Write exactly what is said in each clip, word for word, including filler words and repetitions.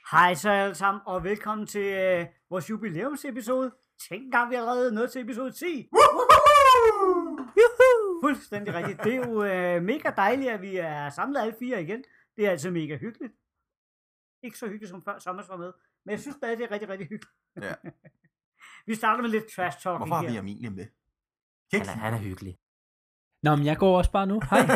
Hej så alle sammen, og velkommen til øh, vores jubilæumsepisode. Tænk engang, vi er allerede nået til episode ti. Juhu! Fuldstændig rigtigt. Det er jo øh, mega dejligt, at vi er samlet alle fire igen. Det er altså mega hyggeligt. Ikke så hyggeligt som før Sommers var med, men jeg synes stadig, det er rigtig, rigtig hyggeligt. Ja. Vi starter med lidt trash talking. Hvorfor har her. vi Amelie med? Han er, han er hyggelig. Nå, men jeg går også bare nu. Hej.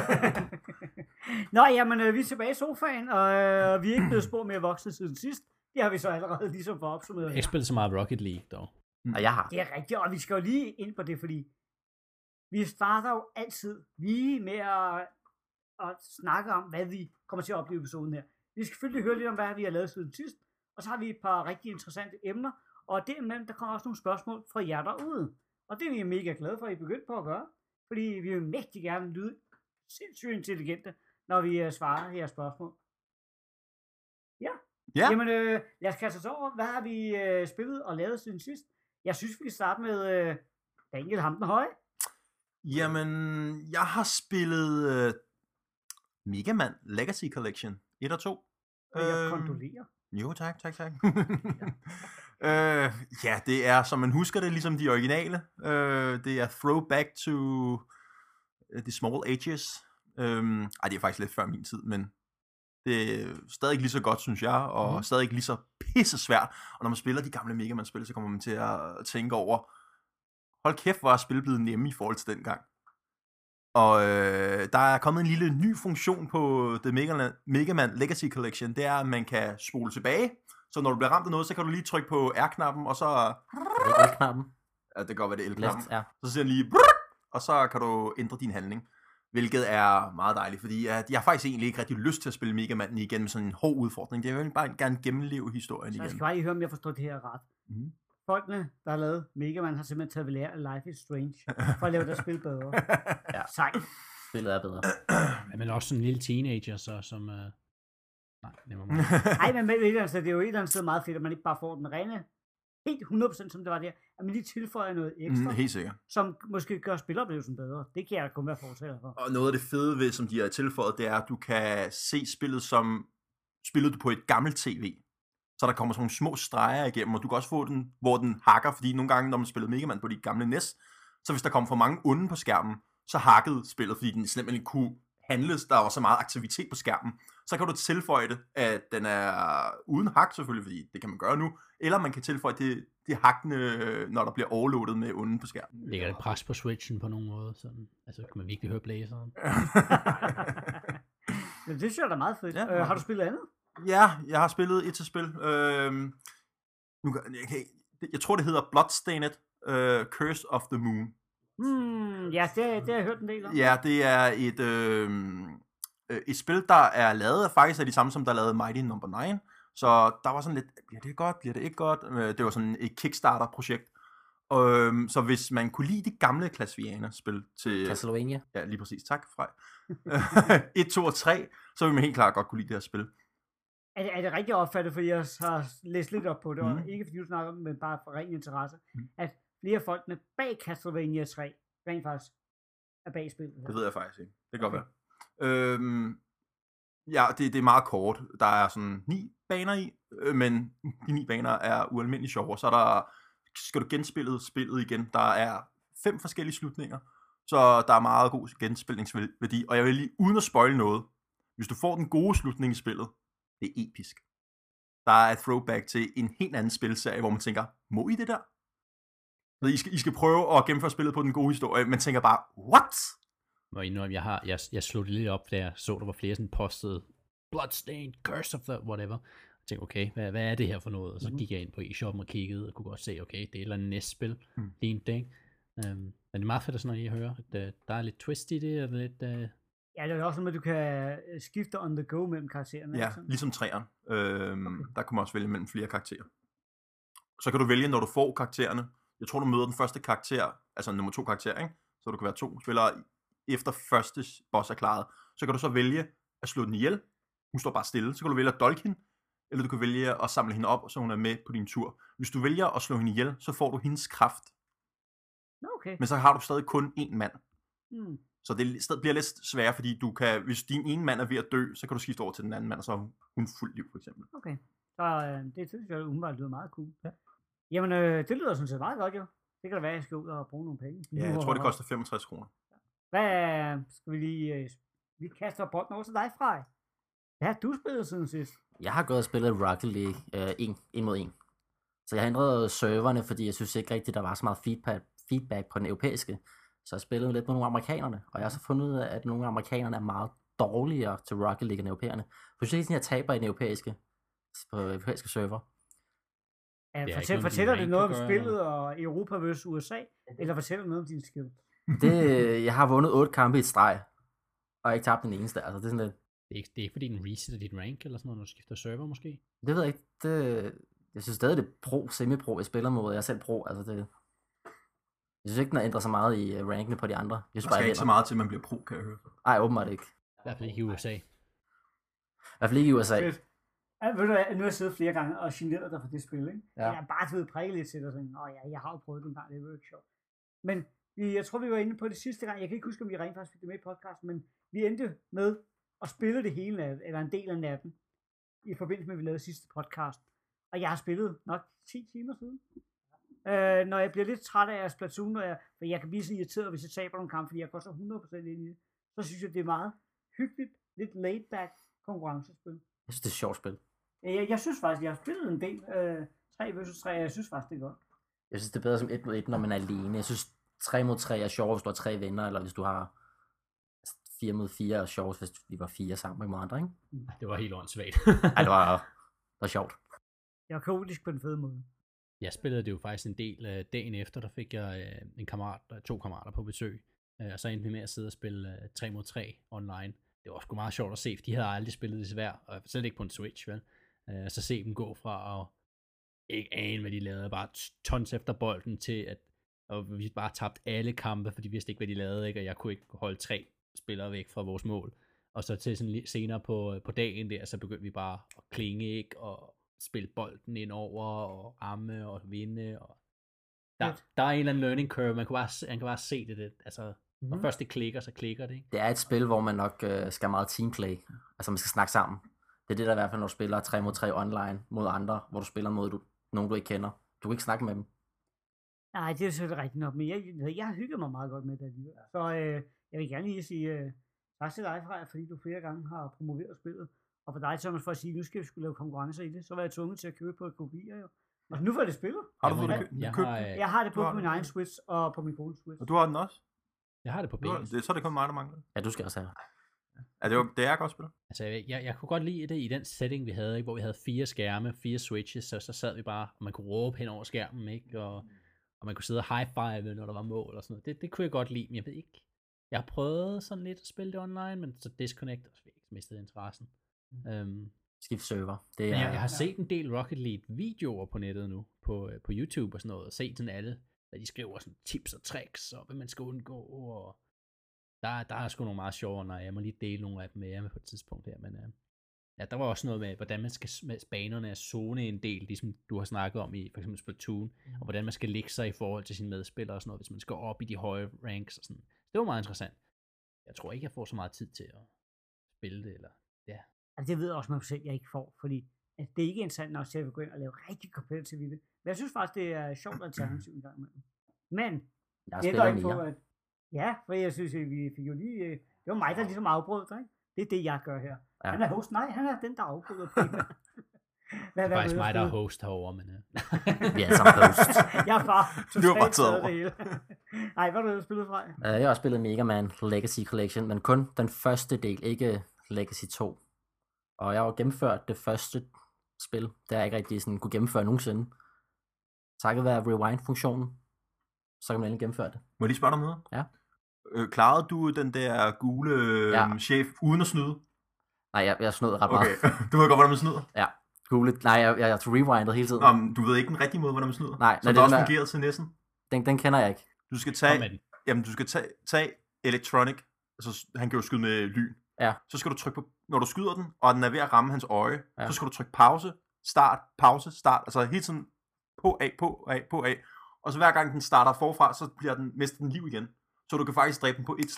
Nå, jamen, øh, vi er tilbage i sofaen, og øh, vi er ikke blevet spor mere voksne siden sidst. Det har vi så allerede ligesom for opsummeret. Jeg har ikke spillet så meget Rocket League, dog. Og jeg har. Det er rigtigt, og vi skal jo lige ind på det, fordi vi starter jo altid lige med at, at snakke om, hvad vi kommer til at opleve i episoden her. Vi skal selvfølgelig høre lidt om, hvad vi har lavet siden sidst, og så har vi et par rigtig interessante emner, og derimellem, der kommer også nogle spørgsmål fra jer derude. Og det er vi mega glade for, at I er begyndt på at gøre, fordi vi vil mægtig gerne lyde sindssygt intelligente, når vi uh, svarer jeres spørgsmål. Ja. Ja. Jamen, øh, lad os kaste os over. Hvad har vi øh, spillet og lavet siden sidst? Jeg synes, vi kan starte med øh, Daniel Hamden Høje. Jamen, jeg har spillet uh, Mega Man Legacy Collection et og to. Og jeg Øhm, kondolerer. Jo, tak, tak, tak. øh, ja, det er, som man husker det, ligesom de originale. Øh, det er throwback to the small ages. Øhm, ej, det er faktisk lidt før min tid, men det er stadig lige så godt, synes jeg, og mm. stadig lige så pisse svært. Og når man spiller de gamle Mega Man-spil, så kommer man til at tænke over, hold kæft, hvor er spil blevet nemme i forhold til dengang. Og øh, der er kommet en lille ny funktion på The Mega, Mega Man Legacy Collection. Det er, at man kan spole tilbage. Så når du bliver ramt af noget, så kan du lige trykke på R-knappen, og så... Er det L-knappen? Ja, det kan godt være, det er L-knappen. Left, ja. Så siger den lige... Og så kan du ændre din handling. Hvilket er meget dejligt, fordi at jeg har faktisk egentlig ikke rigtig lyst til at spille Mega Man igen med sådan en hård udfordring. Det er jo bare gerne gennemleve historien Så jeg igen. skal bare lige høre, om jeg forstår det her ret. Mm. Folkene, der har lavet Mega Man, har simpelthen taget ved lære af Life is Strange, for at lave deres spil bedre. Ja. Sejt. Spillet er bedre. Men også sådan en lille teenager, så som... Uh... Nej, det var meget. Ej, men med et eller andet sted, det er jo et eller andet sted meget fedt, at man ikke bare får den rene, helt hundrede procent som det var der, at man lige tilføjer noget ekstra, Mm, helt sikkert. som måske gør spiloplevelsen bedre. Det kan jeg kun være fortæller for. Og noget af det fede ved, som de har tilføjet, det er, at du kan se spillet som spillet du på et gammelt tv. Så der kommer sådan nogle små streger igennem, og du kan også få den, hvor den hakker, fordi nogle gange, når man spillede Mega Man på de gamle N E S, så hvis der kom for mange onde på skærmen, så hakkede spillet, fordi den simpelthen ikke kunne handles, der var så meget aktivitet på skærmen. Så kan du tilføje det, at den er uden hak selvfølgelig, fordi det kan man gøre nu, eller man kan tilføje det, det hakkende, når der bliver overloadet med onde på skærmen. Lægger det pres på Switchen på nogen måde? Sådan. Altså, kan man virkelig høre blæseren? Men det synes jeg da meget fedt. Ja. Øh, har du spillet andet? Ja, jeg har spillet et til spil. Øhm, nu, jeg, kan, jeg tror, det hedder Bloodstained uh, Curse of the Moon. Hmm, ja, det, det har jeg hørt en del om. Ja, det er et, øh, et spil, der er lavet, faktisk er de samme, som der lavede Mighty Number ni. Så der var sådan lidt, bliver det godt, bliver det ikke godt? Det var sådan et Kickstarter-projekt. Øh, så hvis man kunne lide de gamle Castlevania-spil til... Castlevania. Ja, lige præcis. Tak, Frej. et, to og tre, så vil man helt klart godt kunne lide det her spil. Er det, er det rigtigt opfattet, fordi jeg har læst lidt op på det, og Mm. ikke fordi du snakker om, men bare for ren interesse, Mm. at flere af folkene bag Castlevania tre rent faktisk er bag spillet. Det ved jeg faktisk ikke. Det kan okay. godt være. Øhm, ja, det, det er meget kort. Der er sådan ni baner i, øh, men de ni baner er ualmindeligt sjove. Så er der, skal du genspille spillet igen. Der er fem forskellige slutninger, så der er meget god genspilningsværdi. Og jeg vil lige, uden at spoile noget, hvis du får den gode slutning i spillet, det er episk. Der er et throwback til en helt anden spilserie, hvor man tænker, må I det der? Så I skal, I skal prøve at gennemføre spillet på den gode historie, men tænker bare, what? Og indrømme, jeg har, jeg, jeg slog det lidt op, da jeg så, der var flere sådan postede Bloodstained, Curse of the whatever. Jeg tænkte, okay, hvad, hvad er det her for noget? Og så gik jeg ind på eShoppen og kiggede, og kunne godt se, okay, det er et eller andet næstspil. Mm. Det er en ting. Um, men det er meget fedt at sådan noget, I hører, at uh, der er lidt twist i det, og lidt... Uh... Ja, det er også noget, at du kan skifte on the go mellem karaktererne. Ja, ligesom træeren. Øhm, okay. Der kan man også vælge mellem flere karakterer. Så kan du vælge, når du får karaktererne. Jeg tror, du møder den første karakter, altså nummer to karakter, ikke? Så du kan være to spillere efter første boss er klaret. Så kan du så vælge at slå den ihjel. Hun står bare stille. Så kan du vælge at dolke hende, eller du kan vælge at samle hende op, så hun er med på din tur. Hvis du vælger at slå hende ihjel, så får du hendes kraft. Okay. Men så har du stadig kun én mand. Hmm. Så det bliver lidt sværere, fordi du kan, hvis din ene mand er ved at dø, så kan du skifte over til den anden mand, og så har hun fuldt liv, for eksempel. Okay. Så øh, det synes jeg umiddelbart lyder meget cool. Ja. Jamen, øh, det lyder sådan set meget godt jo. Det kan da være, at jeg skal ud og bruge nogle penge. Ja, jeg tror, det koster femogtres kroner. Hvad skal vi lige... Øh, vi kaster bolden over til dig, Frej. Hvad har du spillet siden sidst? Jeg har gået og spillet Rocket League øh, en, en mod en. Så jeg har ændret serverne, fordi jeg synes ikke rigtigt, der var så meget feedback, feedback på den europæiske. Så jeg spillede lidt med nogle amerikanerne, og jeg har så fundet ud af, at nogle af amerikanerne er meget dårligere til Rocket League end europæerne. Jeg synes ikke, at jeg taber i den europæiske, på europæiske server. Ja, Det er fortæl, ikke noget, fortæller din det rank noget om kan gøre, spillet og Europa versus U S A? Eller fortæller det noget om din skill? Det, jeg har vundet otte kampe i et streg, og jeg har ikke tabt den eneste. Altså, det er sådan lidt, Det er, ikke, det er ikke fordi, den resetter dit rank eller sådan noget, når du skifter server måske. det ved jeg ikke. Det, jeg synes stadig, det er pro, semi-pro, jeg spiller mod. Jeg er selv pro. Altså det, jeg synes ikke, den har ændret så meget i uh, rankene på de andre. Jeg synes Der bare, skal jeg ikke så vinder. meget til, at man bliver pro, kan jeg høre. Ej, åbenbart ikke. I hvert fald ikke i U S A. I hvert fald ikke i U S A. Fedt. Ja, ved du hvad, nu har jeg siddet flere gange og generet dig for det spil, ikke? Ja. Jeg har bare taget prikke lidt til dig og sådan, åh ja, jeg har jo prøvet det en gang, det er jo ikke sjovt. Men vi, jeg tror, vi var inde på det sidste gang, jeg kan ikke huske, om vi rent faktisk fik det med i podcasten, men vi endte med at spille det hele nat, eller en del af natten, i forbindelse med, at vi lavede sidste podcast. Og jeg har spillet nok ti timer siden. Øh, når jeg bliver lidt træt af Splatoon, og jeg, for jeg kan blive så irriteret, hvis jeg taber nogle kampe, fordi jeg går så hundrede procent ind i det, så synes jeg, det er meget hyggeligt, lidt laid-back konkurrencespil. Jeg synes, det er et sjovt spil. Jeg, jeg synes faktisk, jeg har spillet en del øh, tre versus tre, og jeg synes faktisk, det er godt. Jeg synes, det er bedre som et mod et, når man er alene. Jeg synes, tre mod tre er sjovt, hvis du har tre venner, eller hvis du har fire mod fire er sjovt, hvis vi var fire sammen med andre, ikke? Det var helt åndssvagt. Ej, det var, det var sjovt. Jeg er kaotisk på den fede måde. Jeg spillede det jo faktisk en del øh, dagen efter, der fik jeg øh, en kammerat, øh, to kammerater på besøg, øh, og så endte vi med at sidde og spille øh, tre mod tre online. Det var sgu meget sjovt at se, for de havde aldrig spillet det svært, og slet ikke på en Switch, vel? Øh, så se dem gå fra at ikke ane, hvad de lavede, bare tons efter bolden til, at og vi bare tabte alle kampe, for de vidste ikke, hvad de lavede, ikke? Og jeg kunne ikke holde tre spillere væk fra vores mål. Og så til sådan lidt senere på, på dagen der, så begyndte vi bare at klinge, ikke? Og spille bolden ind over, og ramme, og vinde, og der, Fedt. der er en eller anden learning curve, man kan bare, se- man kan bare se det, det. Altså, Mhm. når først det klikker, så klikker det, ikke? Det er et spil, hvor man nok øh, skal meget teamplay. Altså, man skal snakke sammen. Det er det, der i hvert fald, når du spiller tre mod tre online mod andre, hvor du spiller mod du, nogen, du ikke kender. Du kan ikke snakke med dem. Nej, det er selvfølgelig rigtigt nok, men jeg, jeg har hygget mig meget godt med det alligevel. Så øh, jeg vil gerne lige sige øh, tak til dig, Freja, fordi du flere gange har promoveret spillet. Og for dig, Thomas, for at sige, at nu skal vi skulle lave konkurrencer i det, så var jeg tvunget til at købe på kopier jo. Og nu får det spillet. Har du Jamen, fået jeg- det kø- jeg købt? har, øh, Jeg har det Du på har min det. egen Switch og på min kones Switch. Og du har den også? Jeg har det på Du har, begge. det, så er det kun mig, der mangler. Ja, du skal også have. Ja, det, var, det er et godt spil. Altså, jeg, jeg kunne godt lide det i den setting, vi havde, ikke? Hvor vi havde fire skærme, fire switches, så, så sad vi bare, og man kunne råbe hen over skærmen, ikke? Og, og man kunne sidde og high-five, når der var mål og sådan noget. Det, det kunne jeg godt lide, men jeg ved ikke. Jeg har prøvet sådan lidt at spille det online, men så disconnect, og så fik jeg mistet interessen. Mm. Øhm, Skift server. Det men er, jeg, jeg har set en del Rocket League videoer på nettet nu, på, øh, på YouTube og sådan noget, og set sådan alle, hvad de skriver, sådan tips og tricks, og hvad man skal undgå, og der, der er sgu nogle meget sjove, når jeg må lige dele nogle af dem med jer med på et tidspunkt her, men øh, ja, der var også noget med, hvordan man skal med banerne er zone en del, ligesom du har snakket om i for eksempel Splatoon, mm. og hvordan man skal lægge sig i forhold til sine medspillere og sådan noget, hvis man skal op i de høje ranks og sådan. Det var meget interessant. Jeg tror ikke, jeg får så meget tid til at spille det, eller ja. Altså, det ved jeg også mig selv, jeg ikke får, fordi at det er ikke interessant nok til at vi går ind og lave rigtig competitive i det. Men jeg synes faktisk, det er et sjovt alternativ en gang imellem. Men jeg har det er spillet ikke på, mere. at ja, for jeg synes, at vi fik jo lige, øh, det var mig, der ligesom afbrød dig, ikke? Det er det, jeg gør her. Ja. Han er host, nej, han er den, der afbryder. Hvad, Det er faktisk mig, der er host herovre, men... Uh... Vi er alle sammen host. Jeg er bare Du har bare totalt taget taget over. det hele. Nej, hvad har du spillet fra? Uh, jeg har også spillet Mega Man Legacy Collection, men kun den første del, ikke Legacy to. Og jeg har jo gennemført det første spil, der jeg ikke rigtig sådan kunne gennemføre nogensinde. Takket være rewind-funktionen, så kan man endelig gennemføre det. Må jeg lige spørge dig om noget? Ja. Øh, klarede du den der gule øh, Ja. chef uden at snyde? Nej, jeg, jeg snød ret Okay, meget. du ved godt, hvordan man snyder. Ja, gule. Nej, jeg, jeg, jeg rewindet hele tiden. Nå, men du ved ikke den rigtige måde, hvordan man snyder. Nej, Som det der er også den der- fungerede til næsten. Den, den kender jeg ikke. Du skal Kom tage, med den. jamen, du skal tage, tage Electronic, altså han kan jo skyde med lyn. Ja. Så skal du trykke på, når du skyder den, og den er ved at ramme hans øje, Ja. så skal du trykke pause, start, pause, start, altså hele tiden på, af, på, af, på, af. Og så hver gang den starter forfra, så bliver den, mister den liv igen. Så du kan faktisk dræbe den på et slag.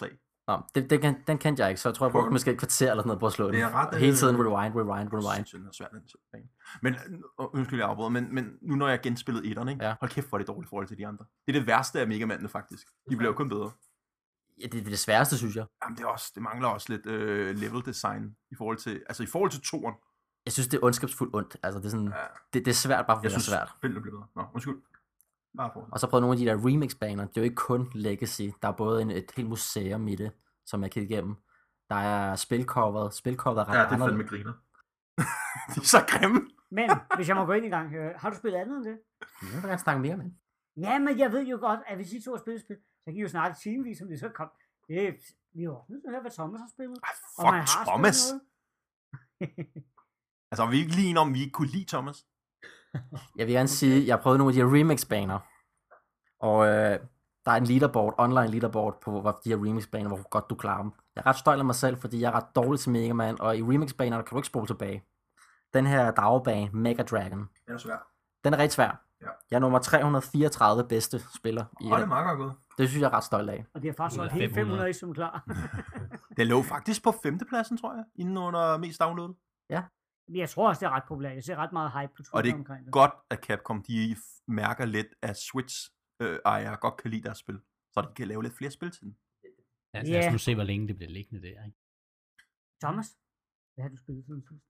Nå, det, det kan, den kendte jeg ikke, så jeg tror, jeg brugte måske et kvarter eller sådan noget på at slå den. Det er ret, Hele tiden øh, rewind, rewind, rewind. Det er svært, den bane. Men, øh, undskyld, jeg afbryder, men, men nu når jeg genspillede etteren, ikke? Ja. Hold kæft, hvor er det dårligt i forhold til de andre. Det er det værste af Mega Man'ene, faktisk. De bliver jo kun bedre. Ja, det er det sværeste, synes jeg. Jamen, det, er også, det mangler også lidt øh, level design i forhold til, altså i forhold til toeren. Jeg synes, det er ondskabsfuldt ondt. Altså, det er, sådan, Ja. det, det er svært, bare fordi Jeg det er synes, svært. spillene bliver bedre. Nå, undskyld. Bare for. Og så prøvede nogle af de der remix-baner. Det er jo ikke kun Legacy. Der er både en, et helt museum i det, som jeg kan igennem. Der er spilcoveret. Spilcoveret er ret Ja, det er anderledes. fandme griner. De er så grimme. Men, hvis jeg må gå ind i gang, øh, har du spillet andet end det? Jeg vil gerne snakke mere med. Ja, men jeg ved jo godt, at hvis I to har spillet spil, så kan I jo snakke timevis, om det så kom. Det er, vi er jo også nødt til at høre, hvad Thomas har spillet. Ej, Om han fuck har Thomas. spillet noget. Altså, er vi ikke lige enige om, vi ikke kunne lide Thomas? Jeg vil gerne sige, at jeg har prøvet nogle af de her remix-baner. Og øh, der er en leaderboard, online leaderboard på hvor de her remix-baner, hvor godt du klarer dem. Jeg er ret stolt af mig selv, fordi jeg er ret dårlig til Mega Man, og i remix-baner kan du ikke spole tilbage. Den her dragebane, Mega Dragon, Det er svært. den er rigtig svær. Ja. Jeg er nummer tre hundrede og fireogtredive bedste spiller i Og det er det. meget godt gået. Det synes jeg er ret stolt af. Og det er faktisk Ud af solgt helt fem hundrede. fem hundrede eksemplarer. Det lå faktisk på femtepladsen, tror jeg, inden under mest downloadet. Men jeg tror også, det er ret populært. Jeg ser ret meget hype på Og Twitter det omkring det. er godt, at Capcom de f- mærker lidt, at Switch-ejere godt kan lide deres spil. Så de kan lave lidt flere spil til den. Ja, lad Ja. os nu se, hvor længe det bliver liggende der. Ikke? Thomas, hvad har du spillet siden sidst?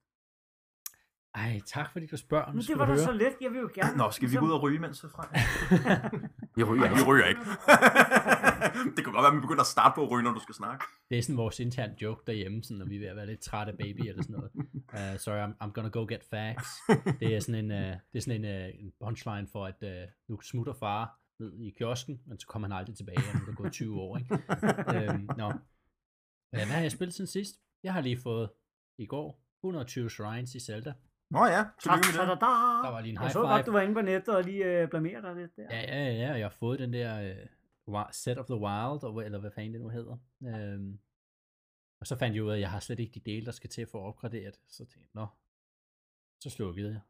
Ej, tak fordi du spørger. Nu Men skal det var du da høre. så let. Jeg vil jo gerne. Nå, skal vi gå ud og ryge mens det fra? Vi ryger Nej, vi ikke. ryger ikke. Det kan godt være, at vi begynder at starte på at ryge, når du skal snakke. Det er sådan vores intern joke derhjemme, sådan, når vi er ved at være lidt trætte af baby eller sådan noget. Uh, sorry, I'm, I'm gonna go get facts. Det er sådan en, uh, det er sådan en, uh, en punchline for, at uh, nu smutter far ned i kiosken, men så kommer han aldrig tilbage, og nu er der gået tyve år. Ikke? øhm, nå. Uh, hvad har jeg spillet siden sidst? Jeg har lige fået i går et hundrede og tyve shrines i Zelda. Nå ja, Tak, tillykke med da, det. da. Der var lige en Jeg high så five. godt, du var inde på nettet og lige øh, blamerede dig lidt der. Ja, ja, ja, jeg har fået den der uh, Set of the Wild, og- eller hvad fanden det nu hedder. Øhm, og så fandt jeg ud af, at jeg har slet ikke de dele, der skal til for at opgradere det. Så tænkte jeg, nå, så slukkede jeg.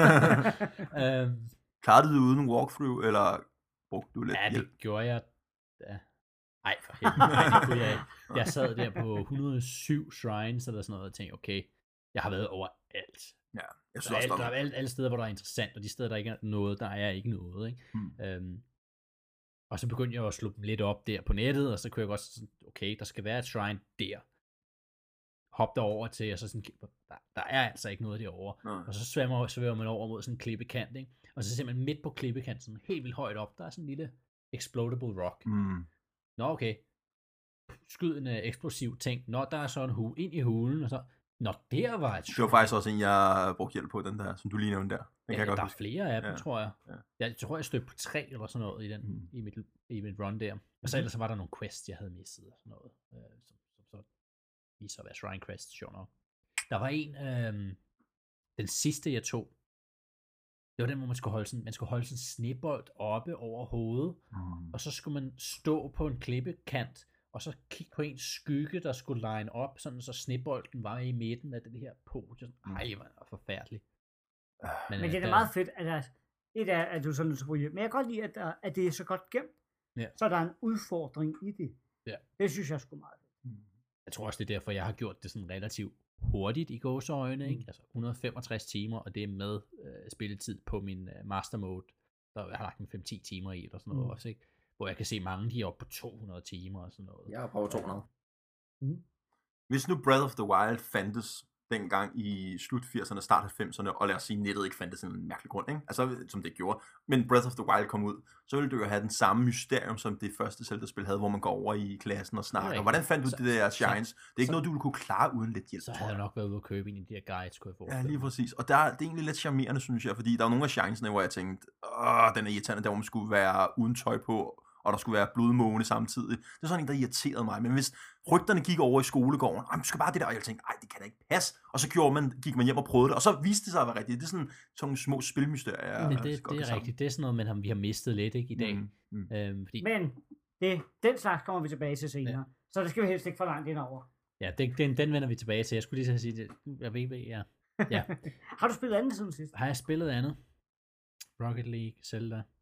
øhm, Klarede du det uden walkthrough, eller brugte du lidt ja, hjælp? det gjorde jeg da. Ej, for helvede, nej, det kunne jeg ikke. Jeg sad der på et hundrede og syv shrines, eller sådan noget, og tænkte, okay, jeg har været overalt. Ja, jeg synes Der er, også, alt, der der er var... alle, alle steder, hvor der er interessant, og de steder, der ikke er noget, der er ikke noget. Ikke? Hmm. Øhm, og så begyndte jeg at slå dem lidt op der på nettet, og så kunne jeg godt sådan, okay, der skal være et shrine der. Hop derover til, og så sådan, der, der er altså ikke noget derovre. Nå. Og så svømmer, svæver man over mod sådan en klippekant, ikke? Og så simpelthen midt på klippekanten, sådan helt vildt højt op, der er sådan en lille explodable rock. Mm. Nå, okay. Skyd en uh, eksplosiv ting. Nå, der er så en hul ind i hulen, og så, nå, der var et Det var faktisk også en, jeg brugte hjælp på, den der, som du lige nævnte der. Den Ja, kan jeg godt der er huske. flere af dem, Ja, ja. tror jeg. ja. Jeg tror, jeg stødte på tre eller sådan noget i, den, Mm. mm. i, mit, i mit run der. Og så ellers så var der nogle quests, jeg havde misset og sådan noget. Øh, som, som så viste sig at være shrine quests, sjovt nok. Der var en, øh, den sidste jeg tog, det var den, hvor man skulle holde sådan, man skulle holde sådan en snebold oppe over hovedet, Mm. og så skulle man stå på en klippekant, og så kigge på en skygge, der skulle line op, sådan så snebolden var i midten af det her podium. Ej, hvor er forfærdeligt. Men øh, det er da der- meget fedt, at, der, et er, at du sådan nødt til at bruge hjælp. Men jeg kan godt lide, at, der, at det er så godt gemt. Ja. Så der er en udfordring i det. Ja. Det synes jeg sgu meget fedt. Jeg tror også, det er derfor, jeg har gjort det sådan relativt hurtigt i gåseøjne, ikke? Mm. Altså et hundrede og femogtres timer, og det er med øh, spilletid på min øh, master mode. Der jeg har lagt en fem til ti timer i, eller sådan noget Mm. også, ikke? Hvor jeg kan se mange, de er oppe på to hundrede timer og sådan noget. Jeg har prøvet to hundrede. Hvis nu Breath of the Wild fandtes dengang i slut firserne, start halvfemserne, og lad os sige, nettet ikke fandtes af en mærkelig grund, ikke? Altså, som det gjorde, men Breath of the Wild kom ud, så ville du jo have den samme mysterium, som det første Zelda-spil havde, hvor man går over i klassen og snakker. rigtigt. Hvordan fandt du Så- det der så- shines? Det er ikke så- noget, du ville kunne klare uden lidt hjælp, Så tror havde jeg jeg. nok været ude at købe en af de her guides, kunne jeg Ja, forestille lige mig. præcis. Og der, det er egentlig lidt charmerende, synes jeg, fordi der er nogle af shinesene, hvor jeg tænkte, åh, den er irriterende, der hvor man skulle være uden tøj på, og der skulle være blodmåne samtidig. Det er sådan en, der irriterede mig. Men hvis rygterne gik over i skolegården, du skal bare det der, og jeg tænkte, ej, det kan da ikke passe. Og så gjorde man, gik man hjem og prøvede det, og så viste det sig at være rigtigt. Det er sådan, sådan nogle små spilmysterier. jeg Men godt det, kan det er samle. rigtigt. Det er sådan noget, man har, vi har mistet lidt, ikke, i dag. Mm, mm. Øhm, fordi, Men det, den slags kommer vi tilbage til senere. Ja. Ja. Så det skal vi helst ikke for langt ind over. ja, den, den, den vender vi tilbage til. Jeg skulle lige så sige det. Jeg ved, hvad ja. Ja. Har du spillet andet siden sidst? Har jeg spillet andet? Rocket League, Zelda.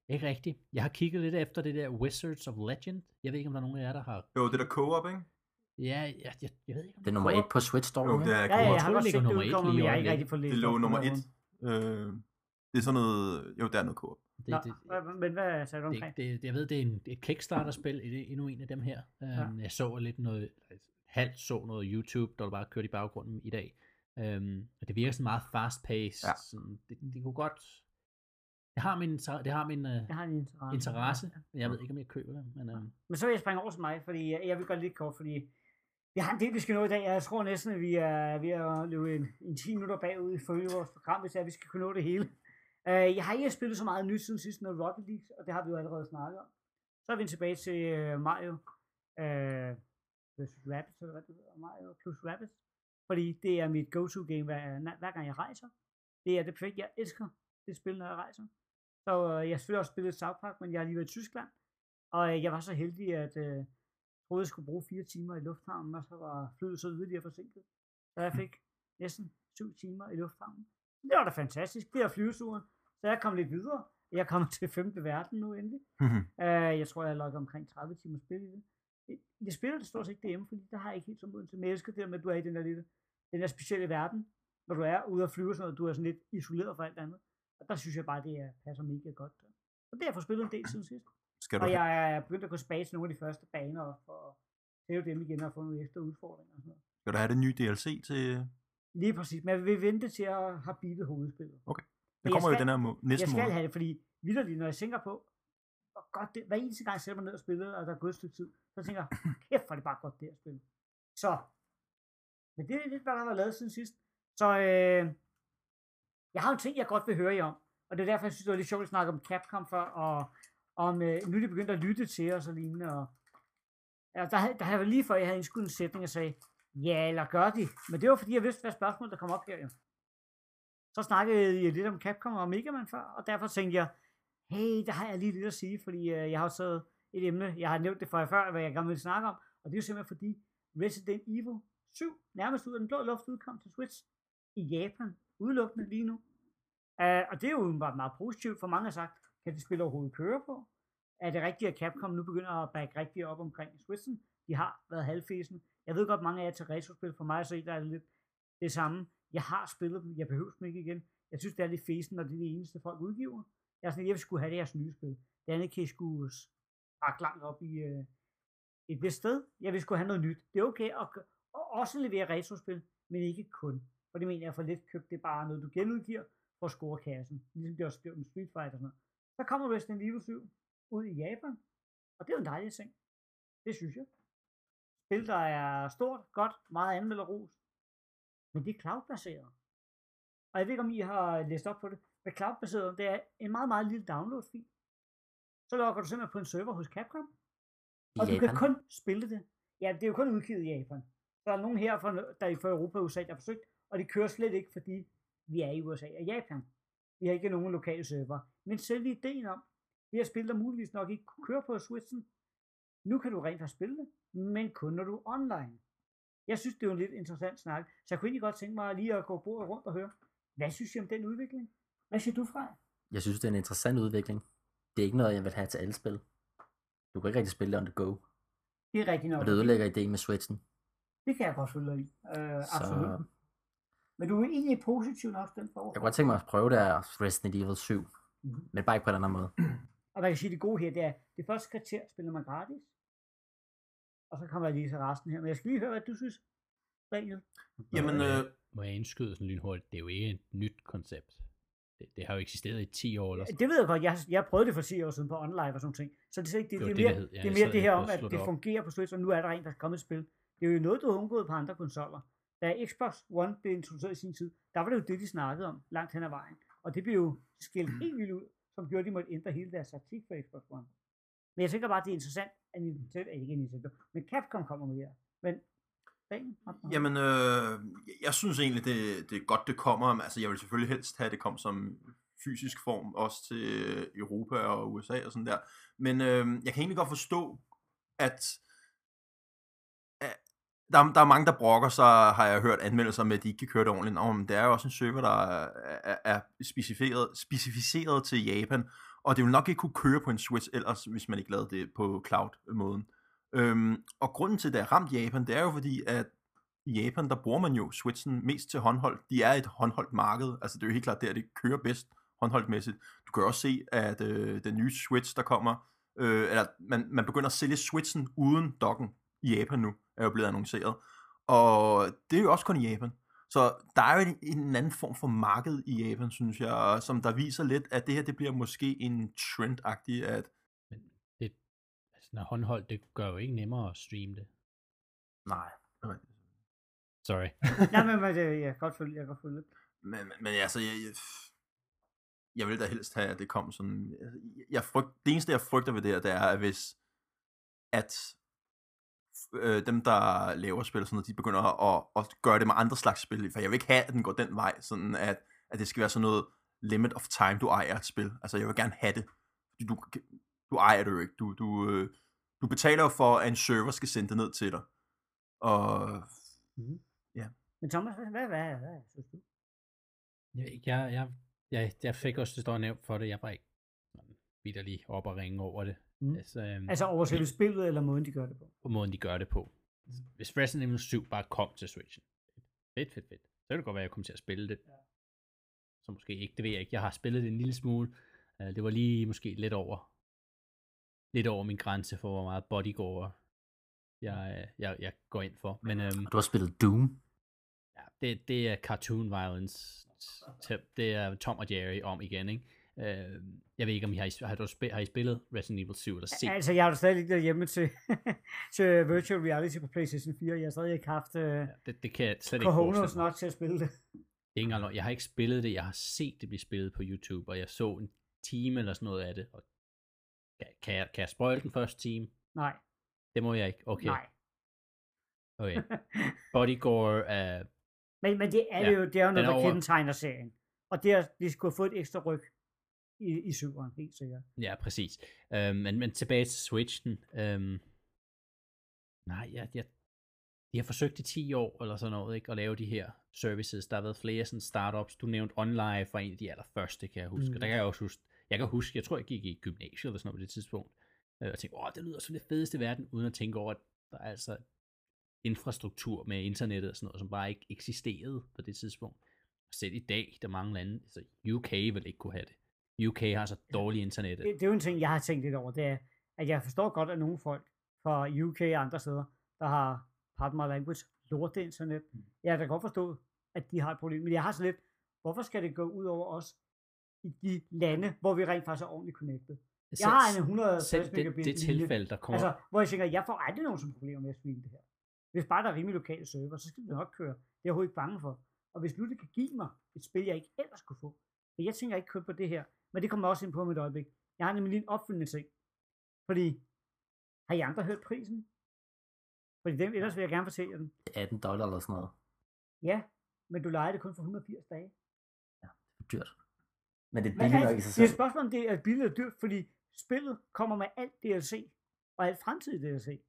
Ikke rigtigt. Jeg har kigget lidt efter det der Wizards of Legend. Jeg ved ikke, om der er nogen af jer, der har... Jo, det der co-op, ikke? Ja, jeg, jeg, jeg ved ikke, om Det er nummer et på Switch, står Jo, der. det er Ja, ja, co-op. jeg har tror, godt det set ligger det nummer et udkommer, lige men jeg har ikke i rigtig fået læst Det lå op nummer på et. Øh, det er sådan noget... Jo, der er noget co-op. Det, Nå, det, hvad- men hvad sagde du omkring? det, det, jeg ved, det er en, et Kickstarter-spil, det er endnu en af dem her. Um, Ja. Jeg så lidt noget, halvt så noget YouTube, der var bare kørt i baggrunden i dag. Um, og det virker sådan meget fast-paced. Ja. Sådan, det, det kunne godt... Det har min, inter- det har min uh, Jeg har en interesse. interesse, men jeg ved ikke, om jeg køber det. Men, um, Men så vil jeg springe over til mig, fordi jeg, jeg vil gøre lidt kort, fordi vi har en del, vi skal nå i dag. Jeg tror næsten, at vi er ved at løbe en, en ti minutter bagud i følge vores program, hvis det er, at vi skal kunne nå det hele. Uh, jeg har ikke spillet så meget nyt siden sidst, noget Rocket League, og det har vi jo allerede snakket om. Så er vi tilbage til uh, Mario uh, versus Rabbids, eller hvad det hedder, Mario plus Rabbids. Fordi det er mit go-to-game, hver, hver gang jeg rejser. Det er det perfekte. Jeg elsker det spil, når jeg rejser. Så uh, jeg har selvfølgelig også spillet South Park, men jeg har lige været i Tyskland. Og uh, jeg var så heldig, at uh, jeg troede, jeg skulle bruge fire timer i lufthavnen, og så var flyet så yderligere forsinket. Så jeg fik næsten syv timer i lufthavnen. Det var da fantastisk. Det er flyveturen. Så jeg kom lidt videre. Jeg kommer til femte verden nu endelig. uh, jeg tror, jeg har logget omkring tredive timer spil i det. Jeg spiller det stort set ikke derhjemme, fordi der har jeg ikke helt så moden til. Men jeg elsker det med, at du er i den der lille, den der specielle verden, når du er ude at flyve sådan noget, du er sådan lidt isoleret fra alt andet. Og der synes jeg bare, det er, passer mega godt. Og det har jeg fået spillet en del siden sidst. Skal du... Og jeg er begyndt at gå tilbage til nogle af de første baner, for at hæve dem igen og få nogle ekstra udfordringer. Og sådan noget. Skal du have det nye D L C til... Lige præcis, men jeg vil vente til at have beatet hovedspillet. Okay. Men Det jeg kommer jo skal- den her må- næste Jeg skal måned. have det, fordi vitterligt, når jeg tænker på, hvor godt det, hver eneste gang jeg sætter mig ned og spiller, og der er gået et stykke tid, så tænker jeg, kæft, hvor er det bare godt det at spille. Så, men det er lidt, hvad der har været lavet siden sidst. Så øh, jeg har en ting, jeg godt vil høre jer om, og det er derfor, jeg synes, det var lidt sjovt at snakke om Capcom før, og om øh, nu er de begyndt at lytte til os og lignende, og ja, der, havde- der havde lige før, jeg havde indskudt en sætning og sagde, ja, eller gør de, men det var fordi, jeg vidste, hvad spørgsmål der kom op her, jo. Så snakkede jeg lidt om Capcom og Mega Man før, og derfor tænkte jeg, hey, der har jeg lige lidt at sige, fordi øh, jeg har jo taget et emne, jeg har nævnt det for jer før, hvad jeg gerne vil snakke om, og det er jo simpelthen fordi Resident Evil syv, nærmest ud af den blå luft, udkom til Switch i Japan, udelukkende lige nu. Uh, og det er jo bare meget positivt, for mange har sagt, kan de spille overhovedet køre på? Er det rigtigt, at Capcom nu begynder at back rigtig op omkring Switchen? De har været halvfæsende. Jeg ved godt, mange af jer til retrospil, for mig at se, der er det lidt det samme. Jeg har spillet dem, jeg behøver dem ikke igen. Jeg synes, det er lidt fæsen, når det er det eneste, folk udgiver. Jeg er sådan, jeg vil skulle have det jeres nye spil. Det andet kan I skulle række langt op i øh, et vist sted. Jeg vil skulle have noget nyt. Det er okay at, at også levere retrospil, men ikke kun. For det mener jeg for lidt købt, det er bare noget, du genudgiver for at score kassen. Ligesom det også gjort med Street Fighter og sådan noget. Så kommer Resident Evil syv ud i Japan, og det er jo en dejlig ting. Det synes jeg. Spil, der er stort, godt, meget anmelderros, men det er cloud-baseret. Og jeg ved ikke, om I har læst op på det. Hvad cloud-baseret, det er en meget, meget lille download-fil. Så logger du simpelthen på en server hos Capcom, I og du Japan. kan kun spille det. Ja, det er jo kun udgivet i Japan. Så er der nogen her, fra, der er fra Europa og U S A, der har forsøgt, og de kører slet ikke, fordi vi er i U S A og Japan. Vi har ikke nogen lokale server. Men selve ideen om, det her spil, der muligvis nok ikke kunne køre på Switchen, nu kan du rent faktisk spille det, men kun når du er online. Jeg synes, det er jo en lidt interessant snak, så jeg kunne egentlig godt tænke mig lige at gå bordet rundt og høre, hvad synes I om den udvikling? Hvad siger du, Frej? Jeg synes, det er en interessant udvikling. Det er ikke noget, jeg vil have til alle spil. Du kan ikke rigtig spille det on the go. Det er rigtigt nok. Og det ødelægger ideen med Switchen. Det kan jeg godt følge dig i. Øh, absolut. Så Men du er egentlig positiv nok stemt for. jeg kunne godt tænke mig at prøve det her Resident Evil syv. Mhm. Men bare ikke på en anden måde. Og man kan sige, det gode her, det er, det første kvarter spiller man gratis. Og så kommer jeg lige til resten her. Men jeg skal lige høre, hvad du synes, Daniel. Jamen, øh, Må jeg indskyde sådan lynhurtigt? Det er jo ikke et nyt koncept. Det, det har jo eksisteret i ti år eller sådan. Det ved jeg godt. Jeg, jeg prøvede det for ti år siden på online og sådan nogle ting. Så det er, ikke, det, Det var det, det, er det mere, hed. Ja, det, er jeg mere sad det her lige om, og at slog det det op. fungerer på Switch, og nu er der en, der er kommet et spil. Det er jo noget, du har undgået på andre konsoller. Da Xbox One blev introduceret i sin tid, der var det jo det, de snakkede om langt hen ad vejen. Og det blev jo skilt helt vildt ud, som gjorde, at de måtte ændre hele deres taktik for Xbox One. Men jeg tænker bare, at det er interessant, at Nintendo, ikke Nintendo, men Capcom kommer med det her. Men Daniel? Jamen, øh, jeg synes egentlig, det, det er godt, det kommer. Altså, jeg vil selvfølgelig helst have, at det kom som fysisk form, også til Europa og U S A og sådan der. Men øh, jeg kan egentlig godt forstå, at øh, der, der er mange, der brokker, så har jeg hørt anmeldelser med, at de ikke kan køre det ordentligt. Nå, men det er jo også en server, der er, er, er specificeret, specificeret til Japan. og det vil nok ikke kunne køre på en Switch ellers, hvis man ikke lavede det på cloud-måden. Øhm, og grunden til, at det er ramt Japan, det er jo fordi, at i Japan, der bruger man jo Switchen mest til håndholdt. De er et håndholdt marked, altså det er jo helt klart der, det kører bedst håndholdtmæssigt. Du kan også se, at øh, den nye Switch, der kommer, øh, eller man, man begynder at sælge Switchen uden dokken i Japan nu, er jo blevet annonceret. Og det er jo også kun i Japan. Så der er jo en, en anden form for marked i Japan, synes jeg, som der viser lidt, at det her, det bliver måske en trend-agtig, at... Men det, altså, når håndholdt, det gør jo ikke nemmere at streame det. Nej. Sorry. Nej, men, men det, jeg kan godt følge, jeg kan godt følge. Men, men, men altså, jeg, jeg, jeg vil da helst have, at det kom sådan... Jeg frygt, det eneste, jeg frygter ved det her, det er, at hvis at øh, dem, der laver spil, sådan noget, de begynder at, at gøre det med andre slags spil, for jeg vil ikke have, at den går den vej, sådan at, at det skal være sådan noget limit of time, du ejer et spil. Altså, jeg vil gerne have det. Du, du ejer det jo ikke. Du, du, øh, du betaler jo for, at en server skal sende det ned til dig. Og... Mm. Ja. Men Thomas, hvad, hvad, hvad, hvad synes du? Jeg, jeg, jeg, jeg, jeg fik også det står nævnt for det. Jeg var ikke vidt lige op og ringe over det. Mm. Altså, øhm, Altså over selve spillet, eller måden, de gør det på? På måden, de gør det på. Hvis Resident Evil syv bare kom til Switchen. Fedt, fedt, fedt. Så kan det godt være, at jeg kommer til at spille det. Ja. Så måske ikke, det ved jeg ikke. Jeg har spillet det en lille smule. Uh, det var lige måske lidt over lidt over min grænse for, hvor meget bodyguard jeg, jeg, jeg går ind for. Men, øhm, du har spillet Doom? Ja, det, det er cartoon violence. Det er Tom og Jerry om igen, ikke? Uh, jeg ved ikke, om I har, har, du spil, har I spillet Resident Evil syv eller set? Altså, jeg har jo stadig ikke derhjemme til, til virtual reality på PlayStation fire. Jeg har stadig ikke haft uh, ja, det, det kan jeg slet ikke cojones nok til at spille det. Ikke engang, jeg har ikke spillet det, jeg har set det blive spillet på YouTube, og jeg så en time eller sådan noget af det. Og kan, jeg, kan jeg spoil den første time? Nej. Det må jeg ikke? Okay. Nej. Okay. Bodyguard er... Men, men det er ja, jo, det er jo noget, der over... kendetegner serien. Og det er, de skulle have fået et ekstra ryg i, i syveren, helt sikkert. Ja, præcis. Øhm, men, men tilbage til Switchen. Øhm... Nej, jeg, jeg... de har forsøgt i ti år eller sådan noget, ikke, at lave de her services. Der har været flere sådan startups. Du nævnte OnLive var en af de allerførste, kan jeg huske. Mm. Der kan jeg også huske. Jeg kan huske, jeg tror, jeg gik i gymnasiet eller sådan noget på det tidspunkt. Og tænkte, åh, det lyder som det fedeste i verden, uden at tænke over, at der er altså infrastruktur med internettet og sådan noget, som bare ikke eksisterede på det tidspunkt. Og selv i dag, der er mange lande, altså U K vil ikke kunne have det. U K har så dårligt internet. Det, det er jo en ting, jeg har tænkt lidt over, det er, at jeg forstår godt, at nogle folk fra U K og andre steder, der har pardon my language, lortet internet. Jeg kan godt forstå, at de har et problem, men jeg har så lidt, hvorfor skal det gå ud over os i de lande, hvor vi rent faktisk er ordentligt connected? Jeg har en hundrede og halvtreds megabit det, det tilfælde, der kommer... Altså, hvor jeg tænker, jeg får aldrig nogen som problemer med at streame det her. Hvis bare der er rimelig lokale server, så skal det nok køre. Det er jeg overhovedet ikke bange for. Og hvis nu det kan give mig et spil, jeg ikke ellers kunne få, for jeg tænker ikke købe på det her, men det kommer også ind på mit øjeblik. Jeg har nemlig lige en opfølgende ting. Fordi, har I andre hørt prisen? Fordi dem, ellers vil jeg gerne fortælle den. atten dollar eller sådan noget. Ja, men du lejer det kun for et hundrede og firs dage. Ja, det er dyrt. Men det er Men billigt nok i altså, sig det er selv. et spørgsmål, om det er billigt eller dyrt, fordi spillet kommer med alt D L C, og alt fremtidig D L C.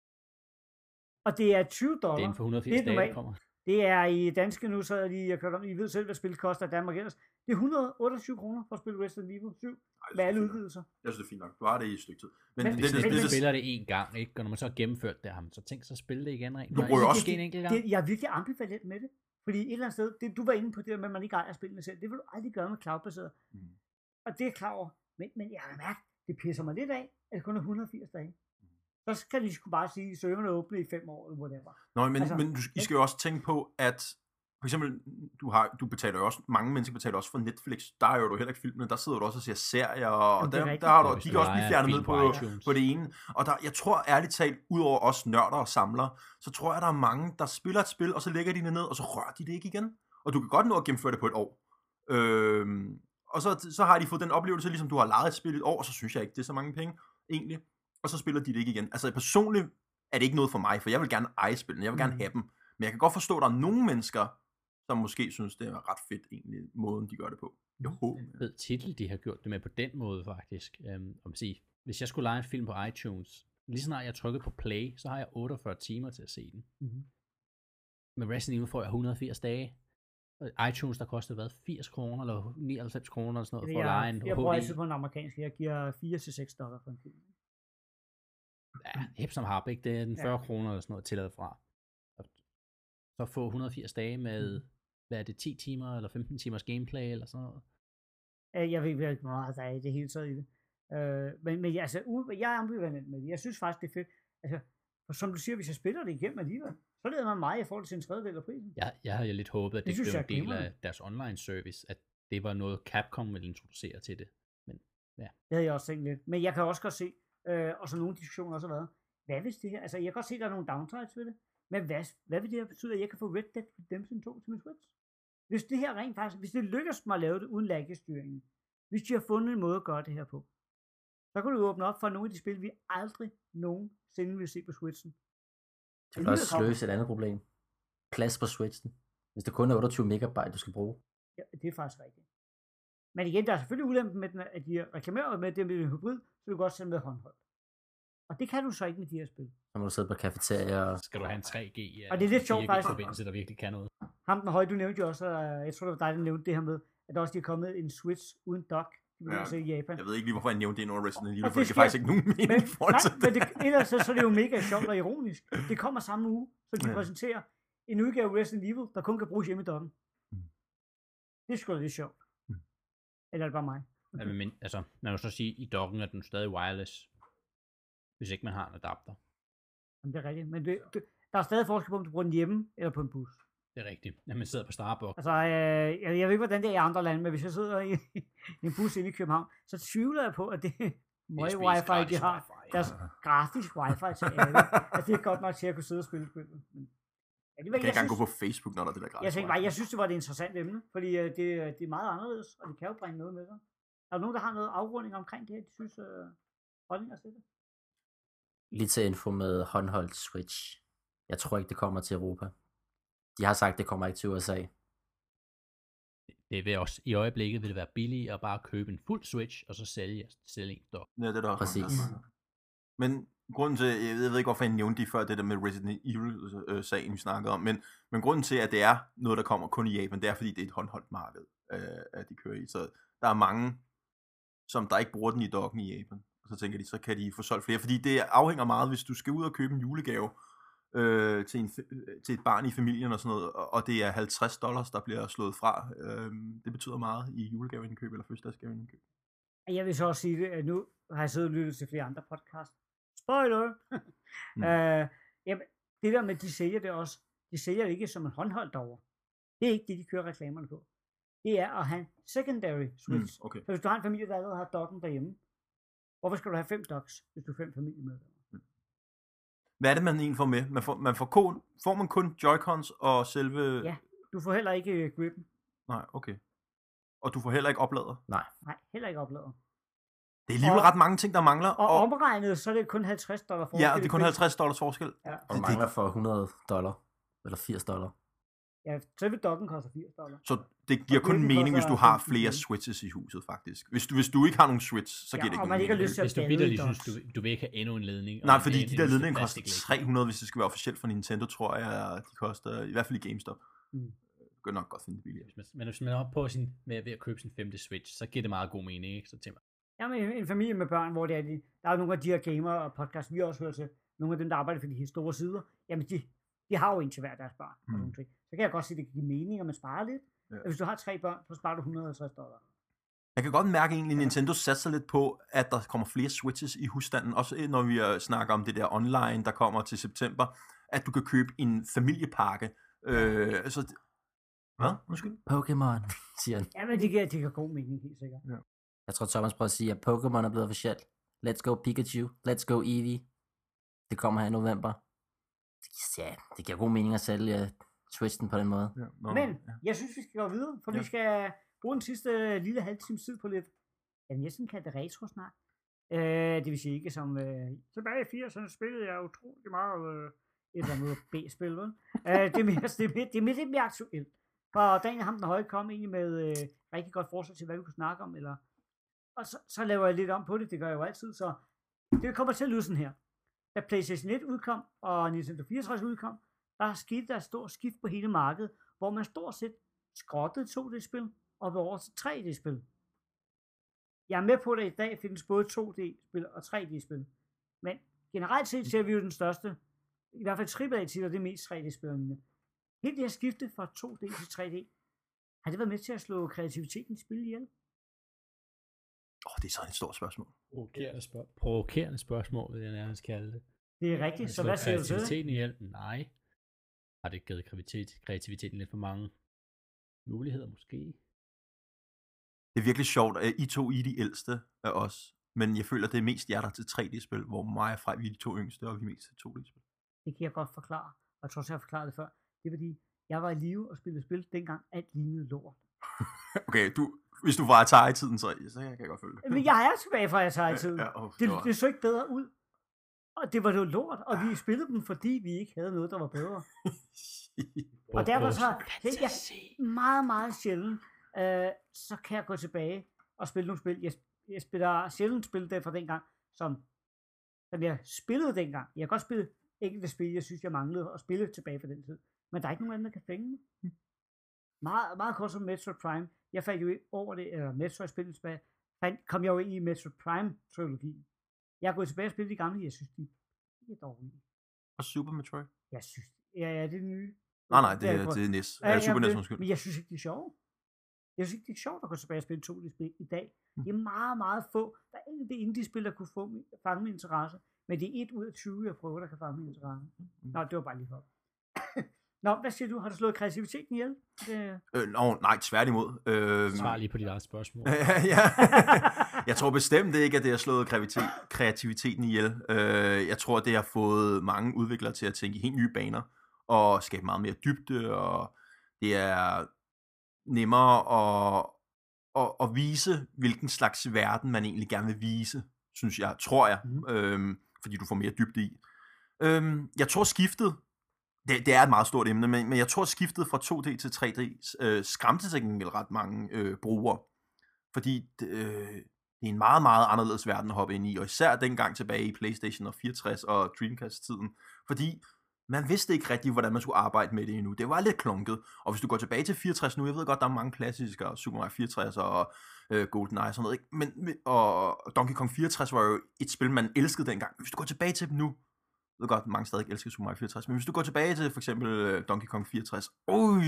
Og det er tyve dollar. Det er inden for et hundrede og firs dage, der kommer. Det er i danske nu, så er lige, jeg kørt om, I ved selv, hvad spillet koster i Danmark ellers. Det er et hundrede og otteogtyve kroner for at spille Resident Evil syv, Ej, med alle udvidelser. Jeg synes, det er fint nok. Du har det i et stykke tid. Men, Men det, Hvis det, man det, det, spiller det en gang, ikke? Og når man så har gennemført det, har man så tænkt sig at spille det igen rent. Du bruger også- en enkelt gang. Det, jeg er virkelig ambivalent med det. Fordi et eller andet sted, det, du var inde på det, med at man ikke ejer spillene selv. Det vil du aldrig gøre med cloudbaseret. Mm. Og det er klar over. Men, men jeg har mærket, det pisser mig lidt af, at det kun er et hundrede og firs dage. Så skal de sgu bare sige, at serverne er åbne i fem år, eller whatever. Nå, men, Altså, men du, I skal jo også tænke på, at for eksempel, du, har, du betaler jo også, mange mennesker betaler også for Netflix. Der er jo du heller ikke filmene, der sidder du også og ser serier, og Jamen, det er der, rigtigt. der har du, Og hvis de du kan også blive lejer fjernet film ned på på, iTunes. på det ene. Og der, jeg tror ærligt talt, udover os nørder og samlere, så tror jeg, der er mange, der spiller et spil, og så lægger de det ned, og så rører de det ikke igen. Og du kan godt nå at gennemføre det på et år. Øhm, og så, så har de fået den oplevelse, ligesom du har lejet et spil et år, og så synes jeg ikke, det er så mange penge, egentlig. Og så spiller de det ikke igen. Altså personligt er det ikke noget for mig, for jeg vil gerne eje spillene, jeg vil gerne Mm. have dem. Men jeg kan godt forstå, at der er nogle mennesker, som måske synes, det er ret fedt egentlig, måden de gør det på. Jeg håber. En fed titel, de har gjort det med på den måde, faktisk. Um, om at sige, hvis jeg skulle lege en film på iTunes, lige snart jeg trykker på play, så har jeg otteogfyrre timer til at se den. Mm-hmm. Med Resident Evil får jeg et hundrede og firs dage. iTunes, der kostede hvad, firs kroner eller nioghalvfems kroner eller sådan noget, for at Jeg, lege en jeg bruger H altid D. på en amerikansk. Jeg giver fire til seks dollar for en film. Ja, hip som hap, ikke? Det er den Ja. fyrre kroner eller sådan noget tilladet fra. Og så få et hundrede og firs dage med, hvad er det, ti timer eller femten timers gameplay eller sådan noget. Øh, Jeg ved ikke, hvor meget der er i det hele taget i det. Øh, men, men altså, u- jeg er ambivalent med det. Jeg synes faktisk, det er fedt. Altså, og som du siger, hvis jeg spiller det igennem alligevel, så leder man meget i forhold til en tredjedel af prisen. Jeg, jeg havde jo lidt håbet, at Det det, synes blev jeg en er del glimrende. af deres online service, at det var noget Capcom ville introducere til det. Det havde jeg også tænkt lidt. Men jeg kan også godt se, øh, og så nogle diskussioner også har været, hvad hvis det her, altså jeg kan godt se, at der er nogle downsides ved det, men hvad, hvad vil det her betyde, at jeg kan få Red Dead Redemption to til min Switch? Hvis det her rent faktisk, hvis det lykkes mig at lave det uden lag-styringen, hvis de har fundet en måde at gøre det her på, så kan du åbne op for nogle af de spil, vi aldrig nogensinde vil se på Switchen. Det vil også løse et andet problem. Plads på Switchen. Hvis det kun er otteogtyve megabyte, du skal bruge. Ja, det er faktisk rigtigt. Men igen, der er selvfølgelig ulempen med den, at de reklamerer med det med en hybrid, så du kan godt sende med håndholdt. Og det kan du så ikke med de her spil. Så må du sidde på cafeteria og... Så skal du have en tre G ja, Og det er lidt sjovt, faktisk. forbindelse, der virkelig kan noget. Ham den høje, du nævnte jo også, uh, jeg tror det var dig, der nævnte det her med, at der også de er kommet en Switch uden dock, de begynder Ja. at se i Japan. Jeg ved ikke lige, hvorfor jeg nævnte det i noget Resident Evil, Og for det det giver sker- faktisk ikke nogen mening Men, i forhold nej, til men det. det, ellers så, så er det jo mega sjovt og ironisk. Det kommer samme uge, så de Ja. præsenterer en udgave af Resident Evil, der kun kan bruges hjemme i dokken. Mm. Det er sgu da lidt sjovt. Mm. Eller er det bare mig? Ja, men, altså, man kan så sige, i dokken er den stadig wireless, hvis ikke man har en adapter. Jamen, det er rigtigt. Men det, det, der er stadig forskel på, om du bruger den hjemme eller på en bus. Det er rigtigt. Når man sidder på Starbucks. Altså, øh, jeg, jeg ved ikke, hvordan det er i andre lande, men hvis jeg sidder i, i en bus inde i København, så tvivler jeg på, at det er meget S B's wifi, de gratis har. wifi. Deres gratis wifi til alle. Altså, det er godt nok til at kunne sidde og spille spillet. Men, ja, det, Jeg kan ikke engang gå på Facebook, når der er det der gratis. Jeg tænkte bare, jeg synes, det var et interessant emne, fordi øh, det, det er meget anderledes, og det kan jo bringe noget med sig. Er der nogen, der har noget afrunding omkring det her, de synes, øh, holdninger til det? Lige til info med håndholdt Switch. Jeg tror ikke, det kommer til Europa. De har sagt, det kommer ikke til U S A. Det vil også, i øjeblikket vil det være billigere at bare købe en fuld Switch, og så sælge, sælge en dog. Ja, det er der også. Præcis. mange, der- Men grunden til, jeg ved, jeg ved ikke, hvorfor jeg nævnte det før, det der med Resident Evil-sagen, vi snakkede om, men, men grunden til, at det er noget, der kommer kun i Japan, det er, fordi det er et håndholdt marked, øh, at de kører i. Så der er mange, som der ikke bruger den i dokken i Japan. Og så tænker de, så kan de få solgt flere, fordi det afhænger meget, hvis du skal ud og købe en julegave øh, til, en, til et barn i familien og sådan noget, og, og det er halvtreds dollars, der bliver slået fra. Øh, det betyder meget i julegaveindkøb eller fødselsdagsgaveindkøb. Jeg vil så også sige det, at nu har jeg siddet og lyttet til flere andre podcasts. Spoiler! Mm. øh, jamen, det der med, de sælger det også, de sælger det ikke som en håndholdt derovre. Det er ikke det, de kører reklamerne på. Det er at have en secondary Switch. Mm, okay. Så hvis du har en familie, der allerede har dokken derhjemme, hvorfor skal du have fem docks, hvis du er fem familiemedlemmer? Hvad er det, man egentlig får med? Man får, man får, kun, får man kun Joy-Cons og selve... Ja. Du får heller ikke uh, grippen. Nej, okay. Og du får heller ikke oplader. Nej, heller ikke oplader. Det er alligevel Og- ret mange ting, der mangler. Og, og omregnet, så er det kun halvtreds dollar forskel. ja, og det er kun i pris. halvtreds dollars forskel. Ja. Og du mangler for hundrede dollar. Eller firs dollar. Ja, selve dokken koster firs dollar. Så det giver Og kun grippen mening, hvis koster du har femten flere kroner. switches i huset, faktisk. Hvis du, hvis du ikke har nogen switch, så Ja, giver det ikke og nogen man ikke har mening. lyst til at Hvis du bade vidderlig i synes, docks. du, du vil ikke have endnu en ledning. og Nej, en- fordi en- de der en ledninger koster plastikledning. tre hundrede, hvis det skal være officielt for Nintendo, tror jeg, de koster, i hvert fald i GameStop. Mm. Du kan nok godt finde det billigere. Hvis man- Men hvis man er oppe på sin, med, ved at købe sin femte Switch, så giver det meget god mening, ikke? Så tænker man, Jamen, en, en familie med børn, hvor det er, de, der er nogle af de her gamer og podcasts, vi også hører til, nogle af dem, der arbejder for de her store sider, jamen de, de har jo en til hver deres børn. Mm. Mm. Og så kan jeg godt sige, at det kan give mening, at man sparer lidt. Ja. Ja. Hvis du har tre børn, så sparer du et hundrede og halvtreds dollar. Jeg kan godt mærke egentlig, at Nintendo satser lidt på, at der kommer flere switches i husstanden. Også når vi øh, snakker om det der online, der kommer til september, at du kan købe en familiepakke. Øh, altså, hvad? Undskyld? Pokémon, siger han. Jamen, det giver, det giver god mening, helt sikkert. Jeg tror, Thomas prøver at sige, at Pokémon er blevet officielt. Let's go Pikachu. Let's go Eevee. Det kommer her i november. Det, ja, det giver god mening at sælge uh, Switchen på den måde. Ja, nå, Men ja. jeg synes, vi skal gå videre, for Ja. vi skal bruge den sidste øh, lille halve times tid på lidt, jeg vil næsten kalde det retro-snak. Øh, det vil sige ikke som, øh, tilbage i firserne spillede jeg utrolig meget øh, et eller andet B-spil, vel? øh, det, er mere, det, er mere, det er mere lidt mere aktuelt. For Daniel Ham den Høje kom egentlig med øh, rigtig godt forslag til, hvad vi kunne snakke om, eller, og så, så laver jeg lidt om på det, det gør jeg jo altid, så det kommer til at lyde sådan her. Da PlayStation et udkom, og Nintendo fireogtres udkom, der skete der et stort skift på hele markedet, hvor man stort set skrottet to D-spil og vil over til tre D-spil. Jeg er med på, at der i dag findes både to D-spil og tre D-spil. Men generelt set ser vi jo den største, i hvert fald triple A-titler, det er mest tre D-spillerne. Helt det her skifte fra to D til tre D, har det været med til at slå kreativiteten i spil ihjel? Åh, oh, det er sådan et stort spørgsmål. Provokerende, spørg- provokerende spørgsmål, vil jeg nærmest kalde det. Det er rigtigt, så hvad siger du til det? Kreativiteten ihjel? Nej. Har det givet kreativitet, kreativiteten lidt for mange muligheder, måske? Det er virkelig sjovt, at I to I er de ældste af os. Men jeg føler, det er mest jer, der er til tre D-spil, hvor mig og Frej, vi er de to yngste, og vi er mest til to D-spil. Det kan jeg godt forklare, og jeg tror også, jeg har forklaret det før. Det er fordi, jeg var i live og spillede spil, dengang alt lignede lort. Okay, du, hvis du var Atari-tiden, så, så kan jeg godt følge det. Men jeg er tilbage fra Atari-tiden. Ja, oh, det, det, var... det så ikke bedre ud. Og det var jo lort, og vi spillede dem, fordi vi ikke havde noget, der var bedre. Og derfor så tænkte jeg meget, meget sjældent, øh, så kan jeg gå tilbage og spille nogle spil. Jeg, jeg spiller sjældent spil der fra dengang, som, som jeg spillede dengang. Jeg kan godt spille enkelte spil, jeg synes, jeg manglede at spille tilbage fra den tid. Men der er ikke nogen anden, der kan fænge mig. Meget, meget kort som Metroid Prime. Jeg fandt jo over det, eller Metroid-spillet tilbage, kom jeg jo ind i Metroid Prime-trilogien. Jeg er gået tilbage og spillet de gamle, jeg synes, de er dårlige. Og Super Metroid? Jeg synes, ja, ja, det er det nye. Nej, nej, det, det, det er N E S. Ja, Ja, Super N E S, det, undskyld. men jeg synes ikke, det er sjovt. Jeg synes ikke, det er sjovt at gå tilbage og spille to D-spil i dag. Det er meget, meget få. Der er enkelte indie-spil, der kunne få, fange min interesse, men det er et ud af tyve, jeg prøver, der kan fange min interesse. Nå, det var bare lige for. Nå, hvad siger du? Har du slået kreativiteten ihjel? Det... Øh, no, nej, tværtimod. Øh, Svar lige på dit eget spørgsmål. ja. Jeg tror bestemt ikke, at det har slået kreativiteten ihjel. Øh, jeg tror, det har fået mange udviklere til at tænke i helt nye baner, og skabe meget mere dybde, og det er nemmere at, at, at vise, hvilken slags verden man egentlig gerne vil vise, synes jeg, tror jeg, mm. øhm, fordi du får mere dybde i. Øhm, jeg tror skiftet, det, det er et meget stort emne, men, men jeg tror skiftet fra to D til tre D øh, skræmte sig ikke ret mange øh, brugere, fordi øh, det er en meget, meget anderledes verden at hoppe ind i, og især dengang tilbage i PlayStation og fireogtres og Dreamcast-tiden, fordi man vidste ikke rigtig, hvordan man skulle arbejde med det endnu. Det var lidt klunket. Og hvis du går tilbage til fireogtres nu, jeg ved godt, der er mange klassiske, Super Mario fireogtres og øh, GoldenEye og sådan noget, ikke? Men, og Donkey Kong fireogtres var jo et spil, man elskede dengang. Hvis du går tilbage til dem nu, jeg ved godt, mange stadig elsker Super Mario fireogtres, men hvis du går tilbage til for eksempel øh, Donkey Kong fireogtres, øj,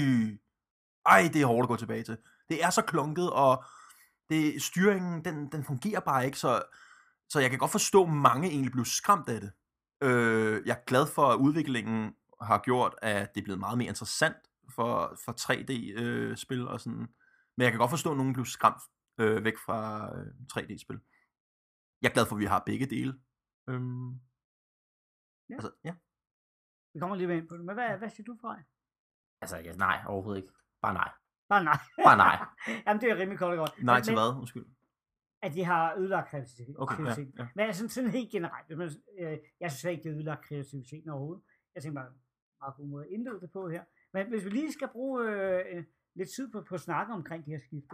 ej, det er hårdt at gå tilbage til. Det er så klunket, og det, styringen, den, den fungerer bare ikke, så, så jeg kan godt forstå, at mange egentlig blev skræmt af det. Øh, jeg er glad for, at udviklingen har gjort, at det er blevet meget mere interessant for, for tre D-spil og sådan. Men jeg kan godt forstå, at nogen blev skræmt øh, væk fra øh, tre D-spil. Jeg er glad for, at vi har begge dele. Øhm, ja. Altså, ja. Vi kommer lige ind på det. Men hvad, hvad siger du, Frej? Altså, ja, nej, overhovedet ikke. Bare nej. Bare nej. Bare nej. Jamen, det er rimelig kort og godt. Nej men, til hvad? Undskyld. At de har ødelagt kreativiteten. Okay, ja, ja. Men altså sådan helt generelt. Men, øh, jeg synes ikke, det har ødelagt kreativiteten overhovedet. Jeg tænker bare, meget god måde at indlede det på her. Men hvis vi lige skal bruge øh, lidt tid på, på at snakke omkring de her skifte.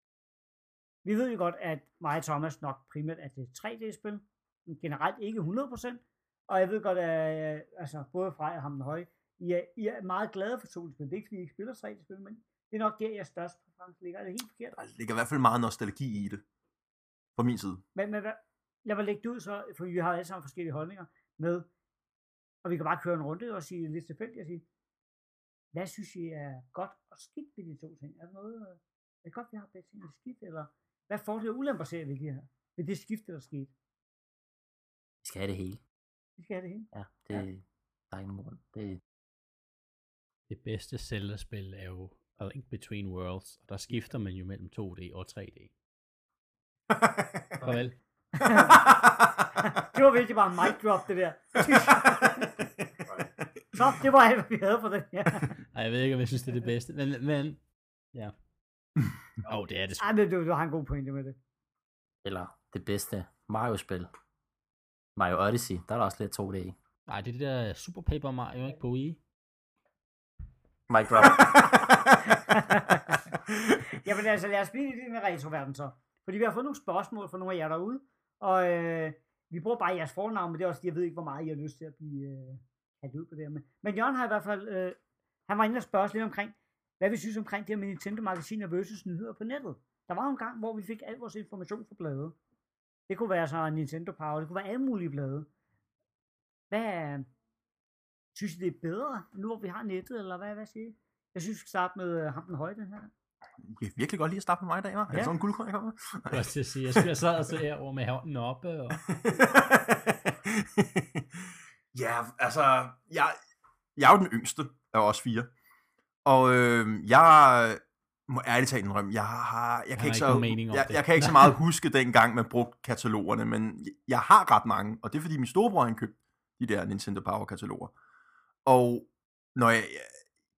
Vi ved jo godt, at mig og Thomas nok primært er det tre D-spil. Generelt ikke hundrede procent. Og jeg ved godt, at øh, altså, både Frej og ham den høje, I er, I er meget glade for to D-spil. Det er ikke, fordi I ikke spiller tre D-spil, men det er nok der, jeres største præference ligger. Er det helt forkert? Der ligger i hvert fald meget nostalgi i det. Fra min side. Men, men lad mig lægge det ud så, for vi har alle sammen forskellige holdninger med, og vi kan bare køre en runde og sige lidt tilfældigt og sige, hvad synes I er godt og skidt ved de to ting? Er det noget, er det godt, vi har begge ting, der skidt, eller hvad fordele og ulemper ser vi det her? Ved det skifte, der skete? Vi skal have det hele. Vi skal have det hele? Ja, det ja. Der er ikke nogen grund. Det... det bedste Zelda-spil er jo A Link Between Worlds, og der skifter man jo mellem to D og tre D. Farvel. Det var virkelig bare en mic drop, det der. Så, det var alt, hvad vi havde for den her. Ej, jeg ved ikke, om jeg synes, det er det bedste, men, men ja. Åh, oh, det er det sgu. Ej, men du, du har en god pointe med det. Eller det bedste Mario-spil. Mario Odyssey, der er der også lidt to D i. Nej, det er det der Super Paper Mario, ikke på Wii. Mic drop. Jamen altså, lad os blive i den retroverden så. Fordi vi har fået nogle spørgsmål fra nogle af jer derude, og øh, vi bruger bare jeres fornavn, men det er også, jeg ved ikke, hvor meget I har lyst til at blive øh, kaldt ud på det her. Men, men Jørgen har i hvert fald, øh, han var inde og spørge lidt omkring, hvad vi synes omkring det her med Nintendo-magasiner versus nyheder på nettet. Der var jo en gang, hvor vi fik al vores information fra blade. Det kunne være så Nintendo Power, det kunne være alle mulige blade. Hvad synes I, det er bedre, nu hvor vi har nettet, eller hvad, hvad siger I? Jeg synes, vi skal starte med ham den høje, den her. Jeg kan virkelig godt lide at starte med mig i dag, hva'? Er det Ja. sådan en guldkorn, jeg kommer med? Jeg skal også sige, jeg skal sad og så herovre med hånden oppe. Og... ja, altså, jeg, jeg er jo den yngste af os fire. Og øh, jeg må ærligt talt indrømme, jeg har, jeg kan har ikke ikke så, nogen mening om jeg, det. jeg kan ikke så meget huske dengang, man brugte katalogerne, men jeg har ret mange, og det er fordi min storebror han købte de der Nintendo Power kataloger. Og når jeg, jeg,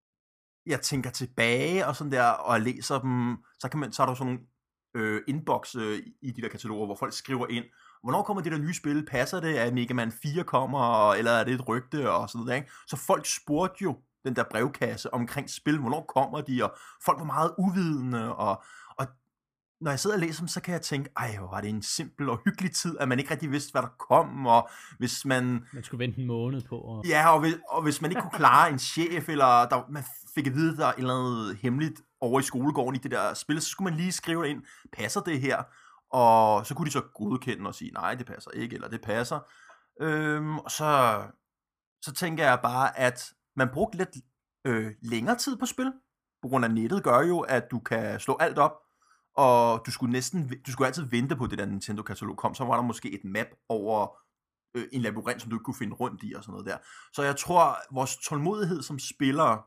jeg tænker tilbage og sådan der, og jeg læser dem, så, kan man, så er der sådan nogle øh, inbox øh, i de der kataloger, hvor folk skriver ind, hvornår kommer det der nye spil? Passer det, at Mega Man fire kommer, eller er det et rygte, og sådan noget, ikke? Så folk spurgte jo den der brevkasse omkring spil, hvornår kommer de, og folk var meget uvidende, og, og når jeg sidder og læser dem, så kan jeg tænke, ej, hvor var det en simpel og hyggelig tid, at man ikke rigtig vidste, hvad der kom, og hvis man... Man skulle vente en måned på. Og... Ja, og hvis, og hvis man ikke kunne klare en chef, eller der, man fik at vide, der er et eller andet hemmeligt over i skolegården i det der spil, så skulle man lige skrive ind, passer det her? Og så kunne de så godkende og sige, nej, det passer ikke, eller det passer. Øhm, og så, så tænker jeg bare, at man brugte lidt øh, længere tid på spil, på grund af nettet gør jo, at du kan slå alt op, og du skulle næsten, du skulle altid vente på det der Nintendo-katalog kom, så var der måske et map over øh, en labyrint, som du ikke kunne finde rundt i og sådan noget der. Så jeg tror, vores tålmodighed som spillere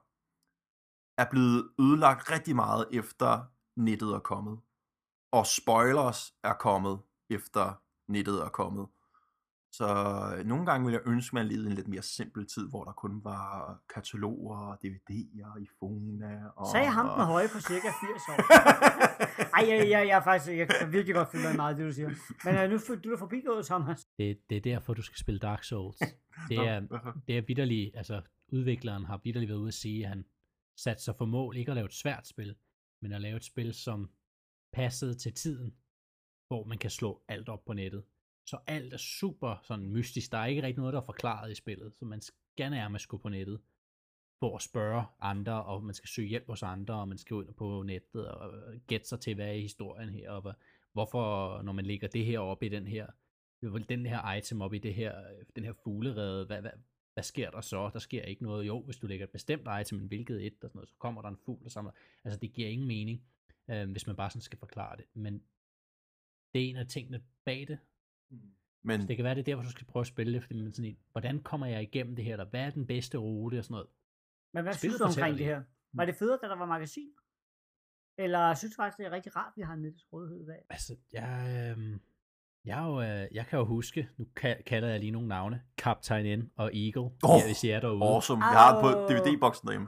er blevet ødelagt rigtig meget efter nettet er kommet. Og spoilers er kommet efter nettet er kommet. Så nogle gange ville jeg ønske, at man levede en lidt mere simpel tid, hvor der kun var kataloger, D V D'er, iPhone og... Sagde ham den høje på cirka firs år. Ej, jeg, jeg, jeg er faktisk, jeg kan virkelig godt følge dig meget, det du siger. Men uh, nu er du der forbigået, Thomas. Det, det er derfor, du skal spille Dark Souls. Det er, det er vitterligt, altså udvikleren har vitterligt været ude at sige, at han satte sig for mål ikke at lave et svært spil, men at lave et spil, som passede til tiden, hvor man kan slå alt op på nettet. Så alt er super sådan mystisk. Der er ikke rigtig noget, der er forklaret i spillet, så man skal nærmest gå på nettet for at spørge andre, og man skal søge hjælp hos andre, og man skal ud på nettet og gætte sig til, hvad er historien her, og hvorfor, når man lægger det her op i den her, den her item op i det her, den her fuglerede, hvad, hvad, hvad sker der så? Der sker ikke noget. Jo, hvis du lægger et bestemt item, men hvilket et, og sådan noget, så kommer der en fugl og samler. Altså, det giver ingen mening, øh, hvis man bare sådan skal forklare det. Men det er en af tingene bag det. Men Så det kan være, det er der, hvor du skal prøve at spille det, fordi man sådan en, hvordan kommer jeg igennem det her, eller hvad er den bedste rute, og sådan noget. Men hvad Spillet synes du omkring fortæller det her? Var det federe, da der var magasin? Eller synes du faktisk, det er rigtig rart, at vi har nettets rådighed i dag? Altså, jeg, øh, jeg, er jo, øh, jeg kan jo huske, nu ka- kalder jeg lige nogle navne, Captain N og Eagle, Oh, ja, hvis I er derude. awesome. Jeg har det på D V D-boksen derhjemme.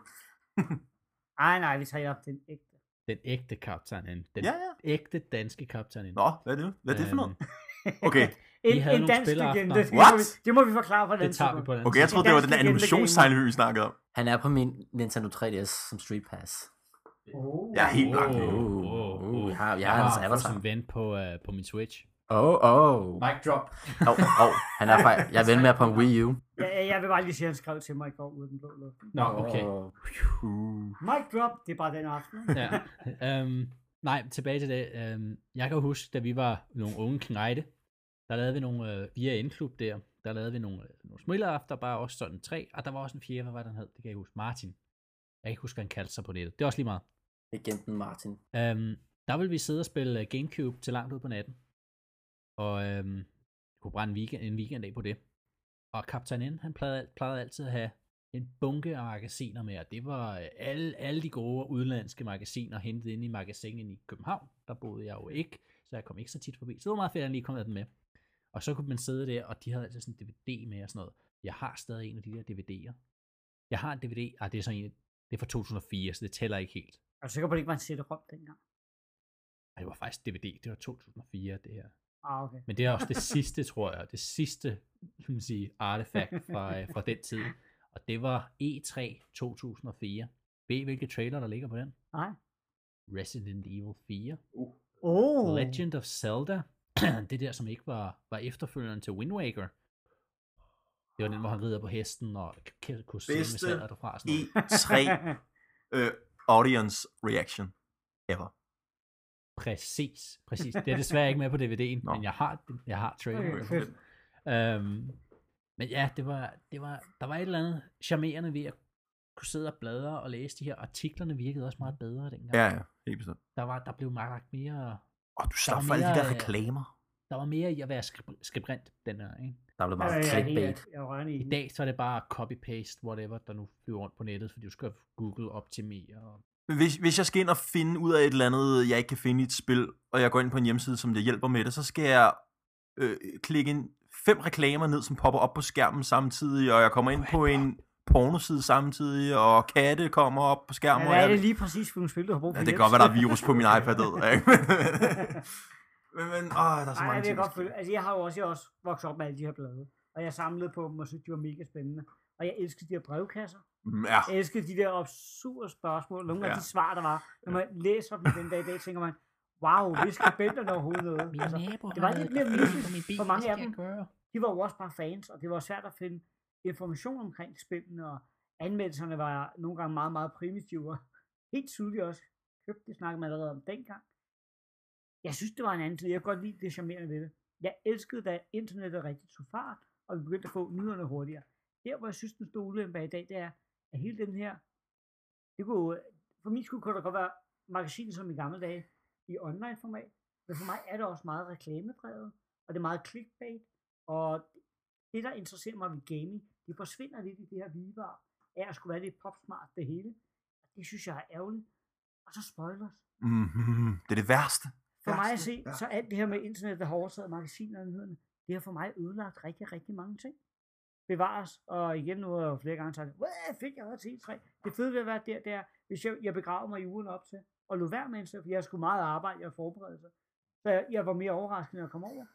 Ej, nej, vi tager op den ægte. Den ægte Captain N. Den Ja, ja. ægte danske Captain N. Nå, hvad er det? Hvad er det for noget? Øhm, Okay, En, havde en nogle dansk spilaftener. legende. Det, What? må vi, det må vi forklare på den Det tager vi tidspunkt. på den. okay, jeg troede, det var den der Dansk legende animationstegnefilm, vi snakkede om. Han er på min Nintendo tre D S som Street Pass. Oh. Jeg er helt blank. Oh, Uh, oh, uh, oh. jeg har- jeg Jeg har hans har avatar. fået som ven på, uh, på min Switch. Åh, oh, åh. Oh. Mic drop. Åh, oh, oh. Han er faktisk... Jeg er ven med på en Wii U. Jeg, jeg vil bare lige sige, at han skrev til mig i går ud af den blå luft. Nå, okay. Åh. Uh. Mic drop, det er bare den aften. Ja. Um, nej, tilbage til det. Um, jeg kan huske, da vi var nogle unge knejte, der lavede vi nogle, uh, via N-klub der, der lavede vi nogle, uh, nogle smillerafter, bare også sådan tre, og der var også en fjerde, hvad var den hed? Det kan jeg huske. Martin. Jeg kan ikke huske, hvad han kaldte sig på nettet. Det er også lige meget. Agenten Martin. Um, der ville vi sidde og spille uh, Gamecube til langt ud på natten. Og um, kunne brænde en weekend, en weekend af på det. Og Captain N, han plejede, plejede altid at have en bunke af magasiner med, og det var uh, alle, alle de gode udenlandske magasiner hentet ind i magasinet i København. Der boede jeg jo ikke, så jeg kom ikke så tit forbi. Så det var meget fedt, at han lige kom med den med. Og så kunne man sidde der, og de havde altid sådan en D V D med og sådan noget. Jeg har stadig en af de der D V D'er. Jeg har en D V D, ah, det er sådan en, det er fra to tusind og fire, så det tæller ikke helt. Er du sikker på, at det ikke var en sæt-rom dengang? Ej, det var faktisk D V D, det var to tusind og fire, det her. Ah, okay. Men det er også det sidste, tror jeg, det sidste, kan man sige, artefakt fra, øh, fra den tid. Og det var E tre to tusind og fire. Ved I, hvilke trailer, der ligger på den? Nej. Resident Evil fire. Oh. Legend of Zelda. Det der, som ikke var, var efterfølgeren til Wind Waker. Det var den, hvor han rider på hesten og kan kunne se med Bedste sværet derfra. Sådan noget. E tre øh, audience reaction ever. Præcis, præcis. Det er desværre ikke med på D V D'en, Nå. men jeg har, jeg har traileren. Okay, fedt. Øhm, men ja, det var, det var, der var et eller andet charmerende ved at kunne sidde og bladre og læse de her. Artiklerne virkede også meget bedre dengang. Ja, ja, helt bestemt. Der, var, der blev lagt mere... Og du Der var stopper alle de der mere, reklamer. Der var mere i at være skri- skribent, den her, ikke? Der blev Ja, meget ja, clickbait. Jeg er rørende I dag så er det bare copy-paste, whatever, der nu flyver rundt på nettet, fordi du skal Google optimere. Og... Hvis, hvis jeg skal ind og finde ud af et eller andet, jeg ikke kan finde i et spil, og jeg går ind på en hjemmeside, som det hjælper med det, så skal jeg øh, klikke en, fem reklamer ned, som popper op på skærmen samtidig, og jeg kommer ind på en pornoside samtidig, og katte kommer op på skærmen. Ja, og hvad er jeg... det lige præcis for nogle spil, du har brug for? Ja, det kan godt være, der er virus på min iPad, ved jeg ikke? men, men, åh, der er så Nej, mange det ting. er godt følge. Altså, jeg har jo også, jeg har også vokset op med alle de her blade, og jeg samlede på dem, og synes, de var mega spændende. Og jeg elskede de her brevkasser. Mm, Ja, Jeg elskede de der absurde spørgsmål. Nogle Ja. af de svar, der var. Når man læser dem den dag i dag, tænker man, wow, vi skal bælterne overhovedet noget. Altså, det var lidt mere mystisk for mange af dem. De var jo også bare fans, og det var svært at finde information omkring spillene, og anmeldelserne var nogle gange meget, meget primitive, og helt tydeligt også købt det, snakkede man allerede om dengang. Jeg synes, det var en anden tid. Jeg kan godt lide det charmerende ved det. Jeg elskede, da internettet rigtig tog fart, og vi begyndte at få nyhederne hurtigere. Der, hvor jeg synes, den store ulempe er i dag, det er, at hele den her, det kunne, for min skyld kunne der godt være magasiner som i gamle dage i online format, men for mig er det også meget reklamedrevet, og det er meget clickbait, og det, der interesserer mig ved gaming, det forsvinder lidt i det her vivar af at skulle være lidt popsmart det hele. Det synes jeg er ærgerligt. Og så spoilers. mm-hmm. Det er det værste. For mig at Værste, se, ja. så alt det her med internet, der har overtaget magasiner og nyhederne, det har for mig ødelagt rigtig, rigtig mange ting. Bevares, og igen nu har jeg jo flere gange sagt, hvad fik jeg også til tre? Det fede ved at være der, det er, hvis jeg, jeg begraver mig i ugen op til, og lå være med en for jeg skulle meget arbejde, jeg forberedte sig. Så jeg, jeg var mere overrasket, når jeg kom over.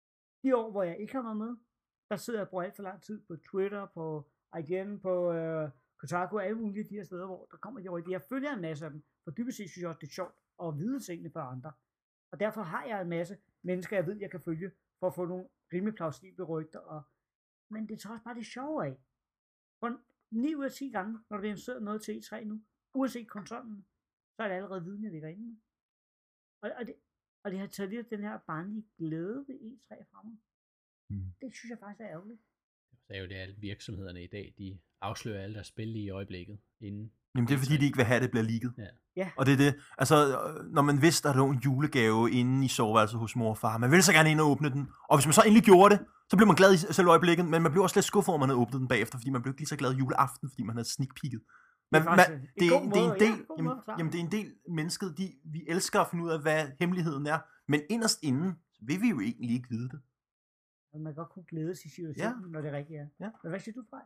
De år, hvor jeg ikke har været med, der sidder jeg og bruger alt for lang tid på Twitter, på I G N, på øh, Kotaku, alle mulige af de her steder, hvor der kommer de over. Jeg følger en masse af dem, for dybest set synes jeg også, det er sjovt at vide tingene for andre. Og derfor har jeg en masse mennesker, jeg ved, jeg kan følge, for at få nogle rimelig plausible rygter. Og... Men det tager også bare det sjove af. For ni ud af ti gange, når der bliver investeret noget til E tre nu, uanset konsollen, så er det allerede viden, jeg ligger inde med. Og, og, det, og det har taget lidt den her barnlige glæde ved E tre fra mig. Mm. Det synes jeg faktisk er ærgerligt. Så er jo det, alle virksomhederne i dag, de afslører alle deres spil i øjeblikket, inden Jamen det er fordi, de ikke vil have, at det bliver leaget. Ja. Ja. Og det er det. Altså, når man vidste, at der lå en julegave inde i soveværelset hos mor og far, man ville så gerne ind og åbne den. Og hvis man så endelig gjorde det, så blev man glad i selve øjeblikket, men man blev også lidt skuffet over, at man havde åbnet den bagefter, fordi man blev ikke lige så glad juleaften, fordi man havde sneak peeket. Men, Det er faktisk man, en det, god det er en måde, del, ja, god jamen, måde at forklare jamen, det er en del mennesket, de, vi elsker at finde ud af, hvad hemmeligheden er. Men inderst inden, så vil vi jo egentlig ikke vide det. Og man godt kunne glæde sig i situationen, ja. Når det er rigtigt er. Ja. Men hvad siger du, Frej?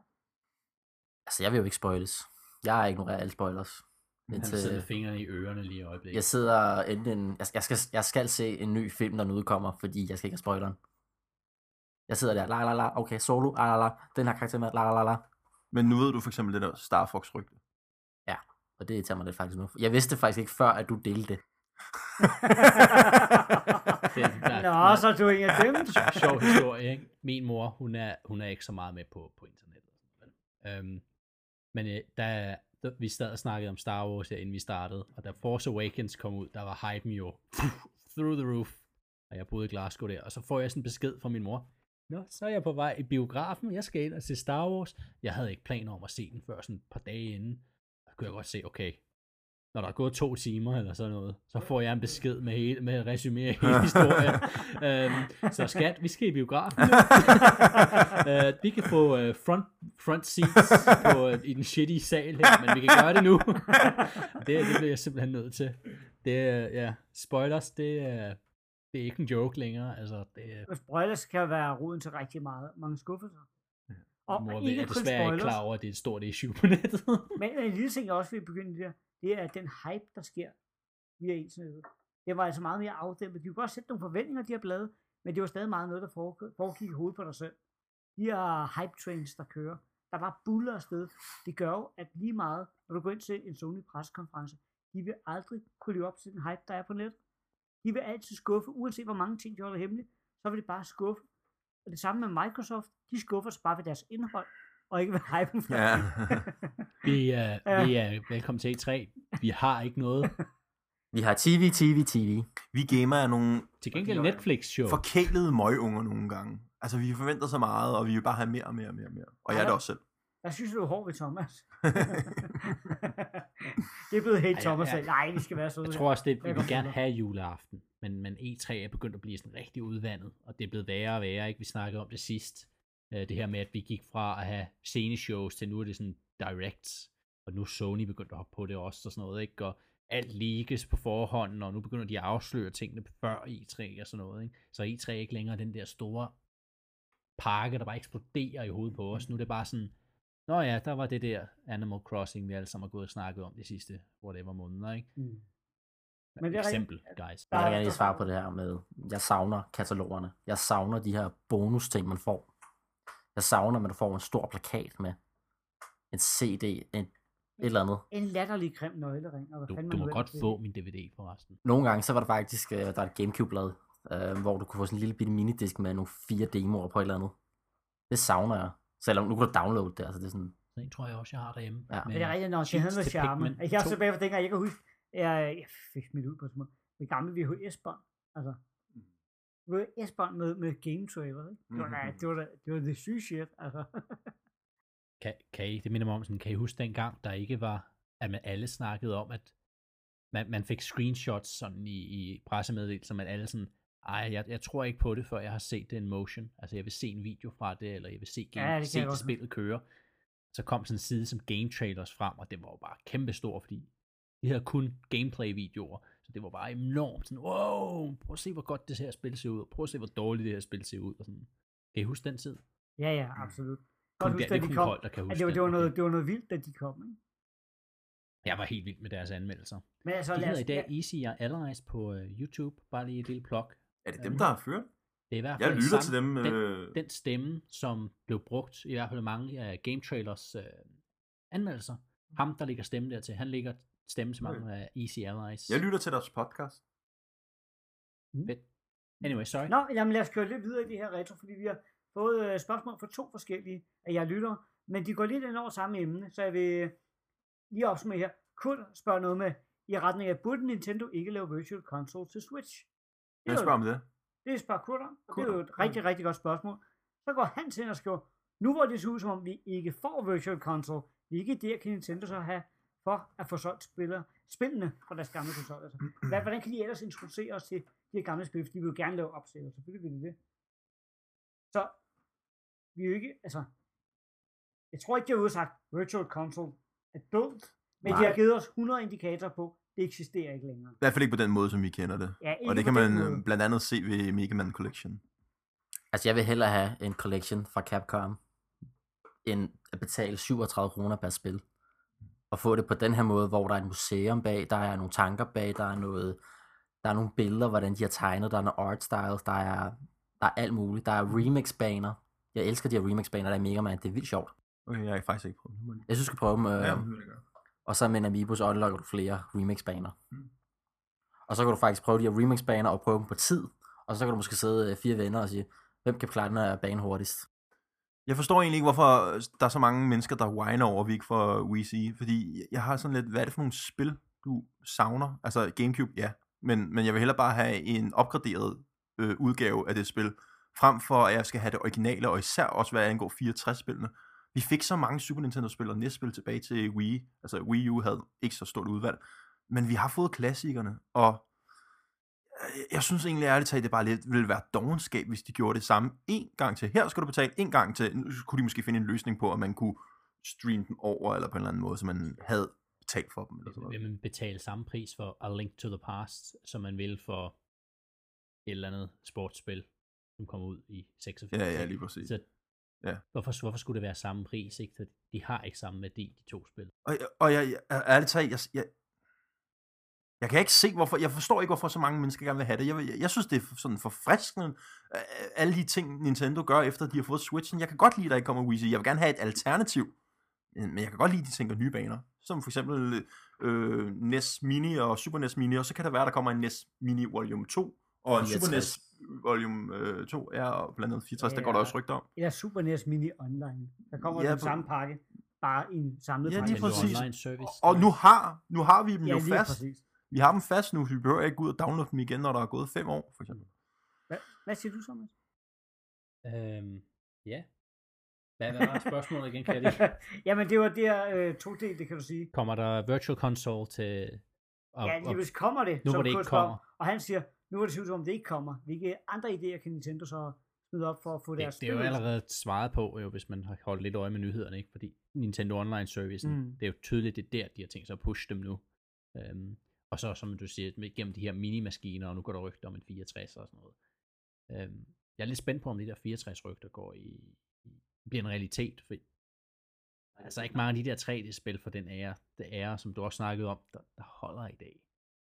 Altså, jeg vil jo ikke spoiles. Jeg ignorerer alle spoilers. han sidder med fingrene i ørerne lige i øjeblikket. Jeg sidder enten... Jeg, jeg, skal, jeg skal se en ny film, når den udkommer, fordi jeg skal ikke have spoileren. Jeg sidder der, la la la, okay, solo, la la la, den her karakter med, la la la la. Men nu ved du for eksempel det der Star Fox-rygte. Ja, og det tager mig lidt faktisk nu. Jeg vidste det faktisk ikke før, at du delte det. Den, der, Nå, så er du en af dem. Sjov historie, ikke? Min mor, hun er, hun er ikke så meget med på, på internettet. Øhm, men øh, da, da vi sad og snakkede om Star Wars her, inden vi startede, og da Force Awakens kom ud, der var hypen jo through the roof, og jeg boede i Glasgow der, og så får jeg sådan en besked fra min mor. Nå, så er jeg på vej i biografen, jeg skal ind og se Star Wars. Jeg havde ikke planer om at se den før sådan et par dage inden. Så kunne jeg godt se, okay, når der er gået to timer eller sådan noget, så får jeg en besked med, hele, med et resumé af hele historien. øhm, så skat, vi skal i biografen. øh, vi kan få øh, front, front seats på, øh, i den shitty sal her, men vi kan gøre det nu. det, det bliver jeg simpelthen nødt til. Det er, ja, spoilers, det er, det er ikke en joke længere. Altså, det er, Spoilers kan være roden til rigtig meget, mange skuffelser. Og mor ikke er kun desværre ikke spoilers, klar over, at det er et stort issue på nettet. men en lille ting, jeg også vil begynde der, det er den hype, der sker via internettet. Det var altså meget mere afdæmpet. De kunne godt sætte nogle forventninger, de har bladet, men det var stadig meget noget, der foregik i hovedet på dig selv. De her hype trains, der kører, der var buller afsted. Det gør jo, at lige meget, når du går ind til en Sony pressekonference, de vil aldrig kunne leve op til den hype, der er på nettet. De vil altid skuffe, uanset hvor mange ting de holder hemmeligt, så vil det bare skuffe. Og det samme med Microsoft, de skuffer sig bare ved deres indhold. og ikke vil hype for. Ja. Vi er, vi er velkommen til E tre. Vi har ikke noget. Vi har T V, T V, T V. Vi gamer er nogle Til gengæld Netflix-show. forkælede møgunger nogle gange. Altså, vi forventer så meget, og vi vil bare have mere og mere og mere og mere. Og jeg er det også selv. Jeg synes, du er hård ved Thomas. Det er blevet helt Thomas. Ej, ja, ja. Nej, vi skal være søde. Jeg tror også, det, vi Jeg vil kan gerne forstå. have juleaften, men, men E tre er begyndt at blive sådan rigtig udvandet, og det er blevet værre og værre, ikke? Vi snakkede om det sidst, uh, det her med, at vi gik fra at have sceneshows til nu er det sådan directs, og nu er Sony begyndt at hoppe på det også og sådan noget, ikke? Og alt leakes på forhånd, og nu begynder de at afsløre tingene før E tre og sådan noget, ikke? Så E tre er ikke længere den der store pakke, der bare eksploderer i hovedet på os. Nu er det bare sådan, nå ja, der var det der Animal Crossing, vi alle sammen har gået og snakket om de sidste whatever måneder, ikke? Mm. Men det er Eksempel, guys. Jeg vil gerne lige svare på det her med, jeg savner katalogerne. Jeg savner de her bonus-ting, man får. Jeg savner, at man får en stor plakat med en C D, en, et eller andet. En latterlig grim nøglering. Og hvad Du, fanden du man må nu godt ellers få vil. min D V D forresten. Nogle gange, så var der faktisk, øh, der er et Gamecube-blad, øh, hvor du kunne få sådan en lille bitte minidisk med nogle fire demoer på et eller andet. Det savner jeg. Selvom nu kan du downloade det, altså det er sådan... Så en tror jeg også, jeg har derhjemme. Ja. Men det er rigtigt nok, det Cheats havde med til charme. Pikmin Jeg er to. tilbage på dengang, jeg kan huske, jeg, jeg fik smidt ud på sådan noget. Det gamle V H S-bånd. Altså, V H S-bånd med, med game trailer, ikke? Det var da, det var da, det var det syge shit, altså. Kan, kan I, det minder mig om sådan, kan I huske dengang, der ikke var, at man alle snakkede om, at man, man fik screenshots sådan i, i pressemeddelelser, men alle sådan, ej, jeg, jeg tror ikke på det, før jeg har set det in motion. Altså, jeg vil se en video fra det, eller jeg vil se, game, Ja, det kan se jeg det godt spillet køre. Så kom sådan en side som game trailers frem, og det var jo bare kæmpestor, fordi de havde kun gameplay-videoer, så det var bare enormt sådan, wow, prøv at se, hvor godt det her spil ser ud, og prøv at se, hvor dårligt det her spil ser ud. Og sådan. Kan I huske den tid? Ja, ja, absolut. Kun Godt der, huske, det da er de kun kom. Kold, der kan At huske det, var, det, var den. noget, Okay. det var noget vildt, da de kom, ikke? Jeg var helt vild med deres anmeldelser. Men altså, De lad hedder os, i dag Easy Allies på uh, YouTube. Bare lige et lille plug. Er det dem, der har ført? Det er i hvert Jeg fald lytter samme, til dem. den, Øh... den stemme, som blev brugt i hvert fald mange af Game Trailers uh, anmeldelser. Ham, der ligger stemme dertil. Han ligger stemme til mange af Easy Allies. Jeg lytter til deres podcast. Fedt. Anyway, sorry. Nå, jamen lad os køre lidt videre i det her retro, fordi vi har fået øh, spørgsmål fra to forskellige af jer lyttere, men de går lidt ind over samme emne, så jeg vil lige opsummere her. Kurt spørger noget med, i retning af, burde Nintendo ikke lave Virtual Console til Switch? Det er Jeg jo- spørger om det. Det spørger Kurt om, og det er Kurt jo et rigtig, rigtig godt spørgsmål. Så går han til og skriver, nu hvor det ser ud som om, vi ikke får Virtual Console, hvilke idéer kan Nintendo så have for at få solgt spillere, spillene fra deres gamle konsoller? Altså, hvad, hvordan kan de ellers introducere os til de her gamle spil, fordi de vil jo gerne lave opsætter, selvfølgelig vil de det. Så, vi er jo ikke, altså, jeg tror ikke, de har udsagt, Virtual Console er dumt, men Nej. de har givet os hundrede indikatorer på, det eksisterer ikke længere. I hvert fald ikke på den måde, som vi kender det. Ja, ikke Og det på kan den man måde. øh, blandt andet se ved Mega Man Collection. Altså, jeg vil hellere have en collection fra Capcom, end at betale syvogtredive kroner per spil. Og få det på den her måde, hvor der er et museum bag, der er nogle tanker bag, der er noget, der er nogle billeder, hvordan de har tegnet, der er noget art style, der er, der er alt muligt. Der er remix-baner. Jeg elsker de her remix-baner, der er Mega Man. Det er vildt sjovt. Okay, jeg har faktisk ikke prøvet det. Jeg synes, du skal prøve dem. Øh, Ja, det vil jeg gøre. Og så med en Amiibo, så unlocker du flere remix-baner. Mm. Og så kan du faktisk prøve de her remix-baner og prøve dem på tid. Og så kan du måske sidde øh, fire venner og sige, hvem kan klare den her bane hurtigst? Jeg forstår egentlig ikke, hvorfor der er så mange mennesker, der whiner over, at vi ikke får Wii C. Fordi jeg har sådan lidt, hvad er det for nogle spil, du savner? Altså Gamecube, ja. Men, men jeg vil hellere bare have en opgraderet øh, udgave af det spil, frem for at jeg skal have det originale, og især også, hvad angår fireogtres-spillene. Vi fik så mange Super Nintendo-spil og N E S-spil tilbage til Wii. Altså Wii U havde ikke så stort udvalg. Men vi har fået klassikerne, og jeg synes egentlig ærligt talt, det bare lidt ville være dovenskab, hvis de gjorde det samme en gang til. Her skal du betale en gang til. Nu kunne de måske finde en løsning på, at man kunne streame dem over, eller på en eller anden måde, så man havde betalt for dem. Eller sådan noget. Vil man betale samme pris for A Link to the Past, som man vil for et eller andet sportsspil, som kommer ud i seksogfirs? Ja, ja, lige præcis. Så Ja. hvorfor, hvorfor skulle det være samme pris? Ikke? For de har ikke samme værdi, de to spil. Og, og jeg, jeg, ærligt talt, jeg, jeg, jeg kan ikke se, hvorfor, jeg forstår ikke, hvorfor så mange mennesker gerne vil have det. Jeg, jeg, jeg synes, det er sådan forfriskende, øh, alle de ting, Nintendo gør, efter de har fået Switchen. Jeg kan godt lide, at der ikke kommer Wii C. Jeg vil gerne have et alternativ, men jeg kan godt lide, at de tænker nye baner. Som for eksempel øh, N E S Mini og Super N E S Mini, og så kan der være, der kommer en N E S Mini Volume to, og en Super N E S Volume øh, to er, og blandt andet fireogtres, ja. Der går der Ja. også rygter om. Eller Super N E S Mini Online. Der kommer Ja, ja, den på- samme pakke, bare i en samlet Ja, pakke. lige Nintendo præcis. Online Service. Og nu har, nu har vi dem Ja, jo lige fast. præcis. Vi har dem fast nu, så vi behøver ikke gå ud og downloade dem igen, når der er gået fem år, for eksempel. Hvad, hvad siger du så, Mads? Øhm, ja. Hvad, hvad var spørgsmålet igen, kan jeg Jamen, det var det her øh, to del, det kan du sige. Kommer der Virtual Console til... Og, Ja, lige hvis kommer det, nu som hvor det ikke Kurt spørger om. kommer. Og han siger, nu hvor det ser ud som om det ikke kommer. Hvilke andre idéer kan Nintendo så smide op for at få deres det, det er jo spil ud? allerede svaret på, jo, hvis man har holdt lidt øje med nyhederne, ikke? Fordi Nintendo Online Servicen, Mm. mm. det er jo tydeligt, det er der, de har tænkt sig at pushe dem nu. Øhm, og så, som du siger, med- gennem de her minimaskiner, og nu går der rygter om en fireogtres og sådan noget. Øhm, jeg er lidt spændt på, om de der fireogtres rygter går i, i bliver en realitet, for altså ikke mange af de der tre D-spil for den ære, det ære, som du også snakkede om, der, der holder i dag.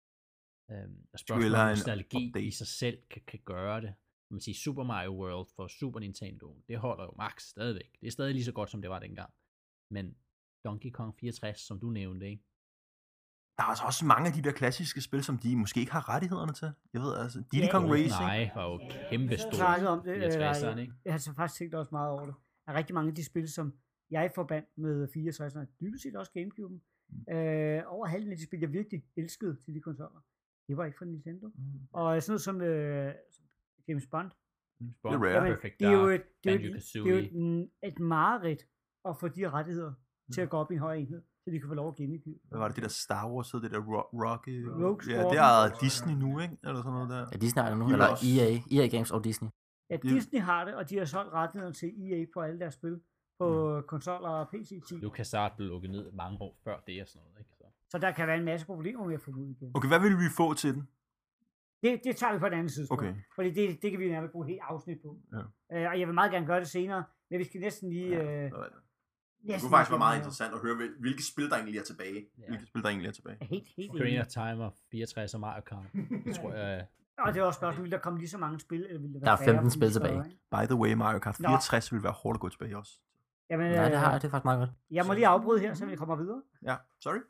Øhm, og spørgsmålet hellere om en nostalgi update. i sig selv kan, kan gøre det. Man siger Super Mario World for Super Nintendo, det holder jo max stadigvæk. Det er stadig lige så godt, som det var dengang. Men Donkey Kong fireogtres, som du nævnte, ikke? Der er altså også mange af de der klassiske spil, som de måske ikke har rettighederne til. Jeg ved altså, Diddy Ja, Kong ja. Racing. Nej, var jo kæmpe Jeg stor. snakkede om det, øh, fireogtreseren, ikke? Jeg har så faktisk tænkt også meget over det. Der er rigtig mange af de spil, som jeg forbandt med fireogtreserne, dybest set også Gamecube'en. Mm. Øh, over halvdelen af de spil, jeg virkelig elskede til de konsoller, det var ikke fra Nintendo. Mm. Og sådan noget som øh, som James Bond, Det er rare. Jamen, Perfect det er jo Dark, et, det er jo et, Banjo-Kazooie. det er jo et, et mareridt at få de rettigheder til at gå op i en højere enhed, så de kan få lov at genudgive. Hvad var det, det der Star Wars, det der Ro- Rocky? Rogue Ja, Squadron. det er Disney nu, ikke? Eller sådan noget der. Ja, Disney er det nu, De er eller også- E A, E A Games og Disney. Ja, Det- Disney har det, og de har solgt rettigheden til E A på alle deres spil, på mm. konsoller og P C ti. LucasArts blev lukket ned mange år før det og sådan noget, ikke? Så. Så der kan være en masse problemer med at få dem ud igen. Okay, hvad vil vi få til den? Det, det tager vi på et andet tidspunkt. Okay. Fordi det, det kan vi jo nærmest bruge et helt afsnit på. Ja. Øh, og jeg vil meget gerne gøre det senere, men vi skal næsten lige... Ja, Øh, Det næsten kunne faktisk lige være meget gennem- interessant at høre, hvil- hvilke spil der egentlig er tilbage. Ja. Hvilke spil der egentlig er tilbage. Ja, Helt, helt Ocarina enig. of Time og fireogtres og Mario Kart. Det tror jeg... Og det er også spørgsmålet, vil der komme lige så mange spil, eller vil der, Der er være femten færre, spil fordi de er tilbage. større, ikke? By the way, Mario Kart Nå. fireogtres ville være hårdt at gå tilbage også. Jamen, Nej, det har øh, jeg, det er faktisk meget godt. jeg må lige afbryde her, så vi kommer videre. Ja, sorry.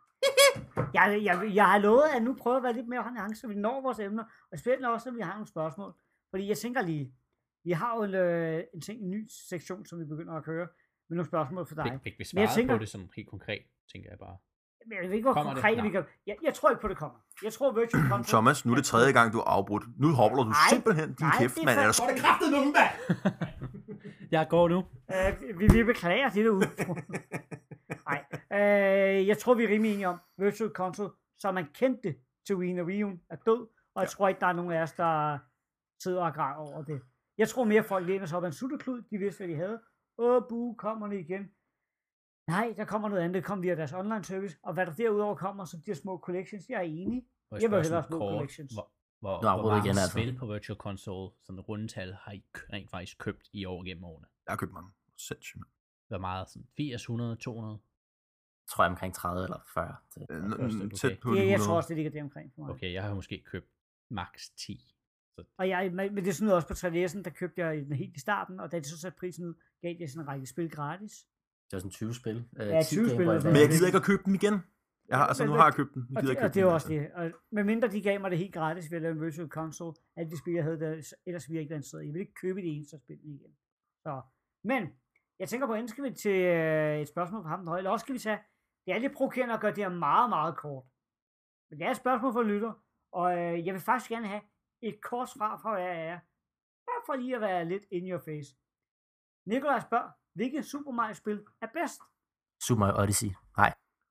Jeg, jeg, jeg har lovet at nu prøve at være lidt mere nuance, så vi når vores emner, og specielt også, når vi har nogle spørgsmål. Fordi jeg tænker lige, vi har jo en, øh, en, ting, en ny sektion, som vi begynder at køre med nogle spørgsmål for dig. Fik, fik vi Men jeg svaret tænker- på det sådan helt konkret, tænker jeg bare. Men jeg ved ikke, hvor Kommer det? konkret vi Nej. kan... Jeg, jeg tror ikke på, det kommer. Jeg tror, Virtual Console... Thomas, nu er det tredje gang, du er afbrudt. Nu hopper du Nej, simpelthen din nej, kæft, det er mand. for- Ellers så er det kraftet nu, mand! Jeg går nu. Øh, vi, vi beklager det derude. Nej, øh, jeg tror, vi er rimelig enige om, Virtual Console, som man kendte det til Wii og Wii U, er død, og jeg Ja. tror ikke, der er nogen af os, der sidder og græder over det. Jeg tror mere, folk læner sig op af en sutterklud, de vidste, hvad de havde. Åh, bu, kommer det igen. Nej, der kommer noget andet, det kommer via deres online service, og hvad der derudover kommer, så de her små collections, jeg er enig. Og Jeg vil spørge hellere sådan små kort, collections. Hvor, hvor, Nu afbryder hvor vi mange igen, altså. spil på Virtual Console, sådan rundetal, har I kø- rent faktisk købt i år gennem årene? Jeg har købt mange. Sindssygt, mand. Hvor meget? Sådan firs, hundrede, to hundrede? Jeg tror jeg omkring tredive eller fyrre. Det. Øh, første, n- okay. Tæt på Ja, de jeg tror hundrede. også, det ligger der omkring for mig. Okay, jeg har måske købt max ti. Og jeg, men men det er sådan noget også på tre D S'en, der købte jeg den helt i starten, og da de så satte prisen ud, gav de sådan en række spil gratis. Det var sådan tyve spil. Øh, Ja, ti tyve Game spil, Boy altså. Men jeg Advance. gider ikke at købe dem igen. Jeg har, altså, nu Men- har jeg købt den. Jeg Og gider det, ikke og købe det er den, jo også altså. det. Og medmindre de gav mig det helt gratis ved at lave en Virtual Console, alle de spil, jeg havde der, ellers ville jeg ikke være interesseret i. Jeg vil ikke købe det eneste af spillene igen. Så. Men, jeg tænker på, enten skal vi til øh, et spørgsmål fra ham den høje, eller også skal vi tage, det er lidt provokerende at gøre det her meget, meget kort. Men det er et spørgsmål for lytter, og øh, jeg vil faktisk gerne have et kort svar fra, hvad jeg er. Bare for lige at være lidt in your face. Nikolaj spørger, hvilket Super Mario-spil er bedst? Super Mario Odyssey. Nej.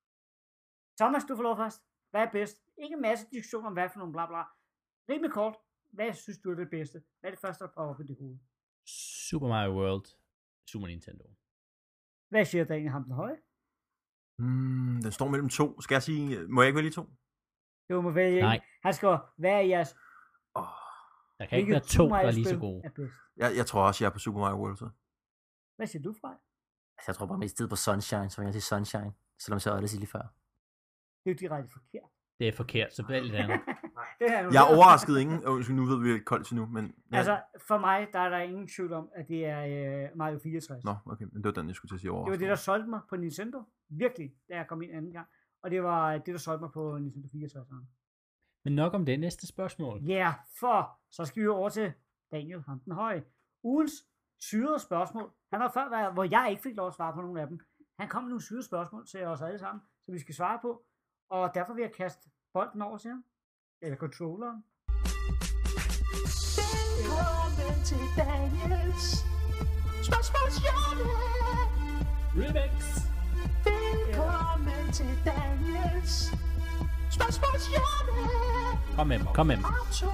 Thomas, du får lov først. Hvad er bedst? Ikke en masse diskussion om, hvad for nogle bla bla. Rimelig kort. Hvad synes du er det bedste? Hvad er det første, der popper op i dit hoved? Super Mario World, Super Nintendo. Hvad siger Daniel ham den høje? Mm, den står mellem to. Skal jeg sige, må jeg ikke vælge to? Det må vælge. Nej. Han skriver, hvad er jeres Oh, Der kan ikke hvilket være to, Super der er lige så Mario-spil gode. er bedst? jeg, jeg tror også, jeg er på Super Mario World. Så. Hvad siger du, Frej? Altså, jeg tror bare mest tid på Sunshine, så vil jeg sige Sunshine. Selvom jeg så Odyssey lige før. Det er jo direkte forkert. Det er forkert, så vælg det andet. Det her, Jeg er overrasket ingen. Oh, nu ved vi det koldt til nu, men... Ja. Altså, for mig, der er der ingen tvivl om, at det er øh, Mario fireogtres. Nå, okay, men det var den, jeg skulle til at sige Det var overrasket. det, der solgte mig på Nintendo. Virkelig, da jeg kom ind anden gang. Og det var det, der solgte mig på Nintendo fireogtres. Men nok om det næste spørgsmål. Ja, yeah, for så skal vi over til Daniel Handenhøj. Ugens syrede spørgsmål. Han har før været, hvor jeg ikke fik lov at svare på nogle af dem. Han kom med nogle syrede spørgsmål til os alle sammen, som vi skal svare på. Og derfor vil jeg kaste bolden over til ham. Eller controlleren. Velkommen til Daniels spørgsmålshjørne. Remix. Velkommen til Daniels spørgsmålshjørne. Kom med dem, kom med dem.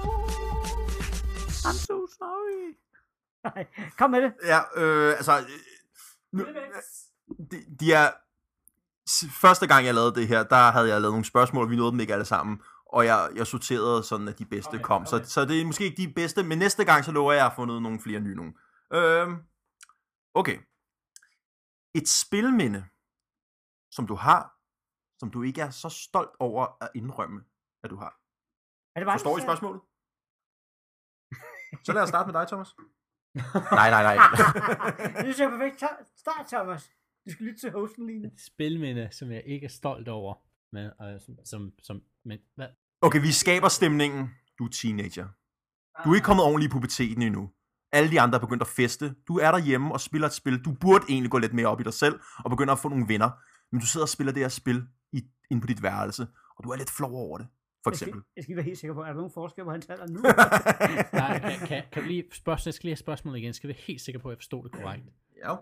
I'm so sorry. Nej, kom med det. Ja, øh, altså... øh, Nu, de, de er... s- Første gang, jeg lavede det her, der havde jeg lavet nogle spørgsmål, vi nåede dem ikke alle sammen. Og jeg, jeg sorterede sådan, at de bedste Okay, kom. Så, okay. så det er måske ikke de bedste, men næste gang, så lover jeg, at jeg har fundet nogle flere nye nogen. Øhm, okay. Et spilminde, som du har, som du ikke er så stolt over at indrømme, at du har. Er det bare Forstår I spørgsmålet? Så lad os starte med dig, Thomas. Nej, nej, nej. Det er jo perfekt. Ta- Start, Thomas. Du skal lytte til hosten lige nu. Et spilminde, som jeg ikke er stolt over. Men, øh, som, som, som, men, hvad? Okay, vi skaber stemningen. Du er teenager. Du er ikke kommet ordentligt i puberteten endnu. Alle de andre er begyndt at feste. Du er derhjemme og spiller et spil. Du burde egentlig gå lidt mere op i dig selv og begynde at få nogle venner. Men du sidder og spiller det her spil i, inde på dit værelse, og du er lidt flov over det, for Jeg skal, eksempel. jeg skal lige være helt sikker på, er der nogen forskel på hans alder nu? Nej, kan, kan, kan vi lige spørgsmål, jeg skal lige have spørgsmålet igen. Skal vi være helt sikre på, at jeg forstod det korrekt? Ja.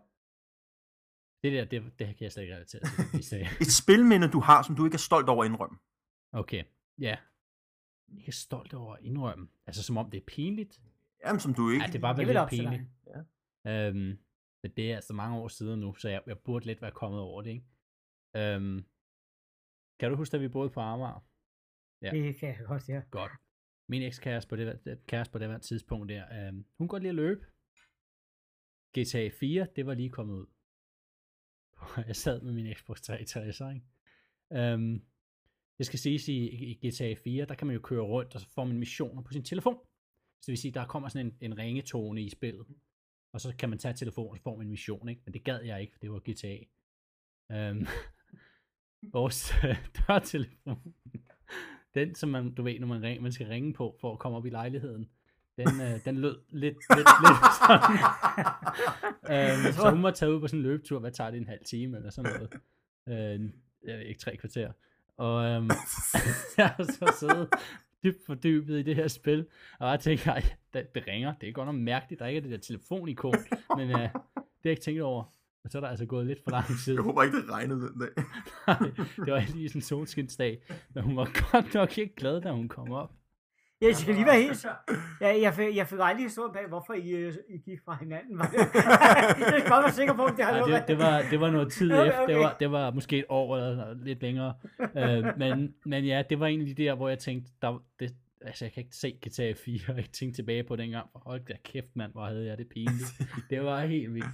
Det der, det, det kan jeg slet ikke relatere til, det vi sagde. Et spilminde, du har, som du ikke er stolt over at indrømme. Okay, ja. Jeg er stolt over at indrømme. Altså, som om det er pinligt. Jamen, som du ikke... Ja, det var Jeg vel vil lidt op til dig. pinligt. Ja. Øhm, men det er altså mange år siden nu, så jeg, jeg burde lidt være kommet over det, ikke? Øhm, kan du huske, at vi boede på Amager? Ja. Det kan jeg godt, ja. Godt. Min ekskæreste på det, kæreste på det her tidspunkt der, øhm, hun går lige at løbe. G T A fire, det var lige kommet ud. Jeg sad med min Xbox tre tres, ikke? Øhm, det skal siges i, i G T A fire, der kan man jo køre rundt, og så får man missioner på sin telefon. Så det vil sige, der kommer sådan en, en ringetone i spillet. Og så kan man tage telefonen, og så får man en mission, ikke? Men det gad jeg ikke, for det var G T A. Øhm, vores øh, dørtelefon, den som man, du ved, når man, ring, man skal ringe på, for at komme op i lejligheden, den, øh, den lød lidt, lidt, lidt sådan. øhm, så hun må tage ud på sådan en løbetur, hvad tager det, en halv time, eller sådan noget. Øh, jeg ved ikke, tre kvarter. Og øhm, jeg har så siddet dybt fordybet i det her spil, og jeg tænker, ej, det, det ringer, det er godt nok mærkeligt, der ikke er det der telefonikon, men øh, det har jeg ikke tænkt over. Og så er der altså gået lidt for lang tid. Jeg håber ikke, det regnede den dag. Nej, det var lige sådan en solskinsdag, men hun var godt nok ikke glad, da hun kom op. Jeg skal lige være helt... Jeg, jeg, fik, jeg fik aldrig historien bag, hvorfor I, øh, I gik fra hinanden. Var det? Jeg skal godt være sikker på, om det har Nej, noget det, det, var, det var noget tid Okay, efter, det okay. var, det var måske et år eller lidt længere. øh, men, men ja, det var egentlig der, hvor jeg tænkte, der, det, altså jeg kan ikke se G T A fire og ikke tænke tilbage på dengang. For hold da kæft, mand, hvor havde jeg det pinligt. Det var helt vildt.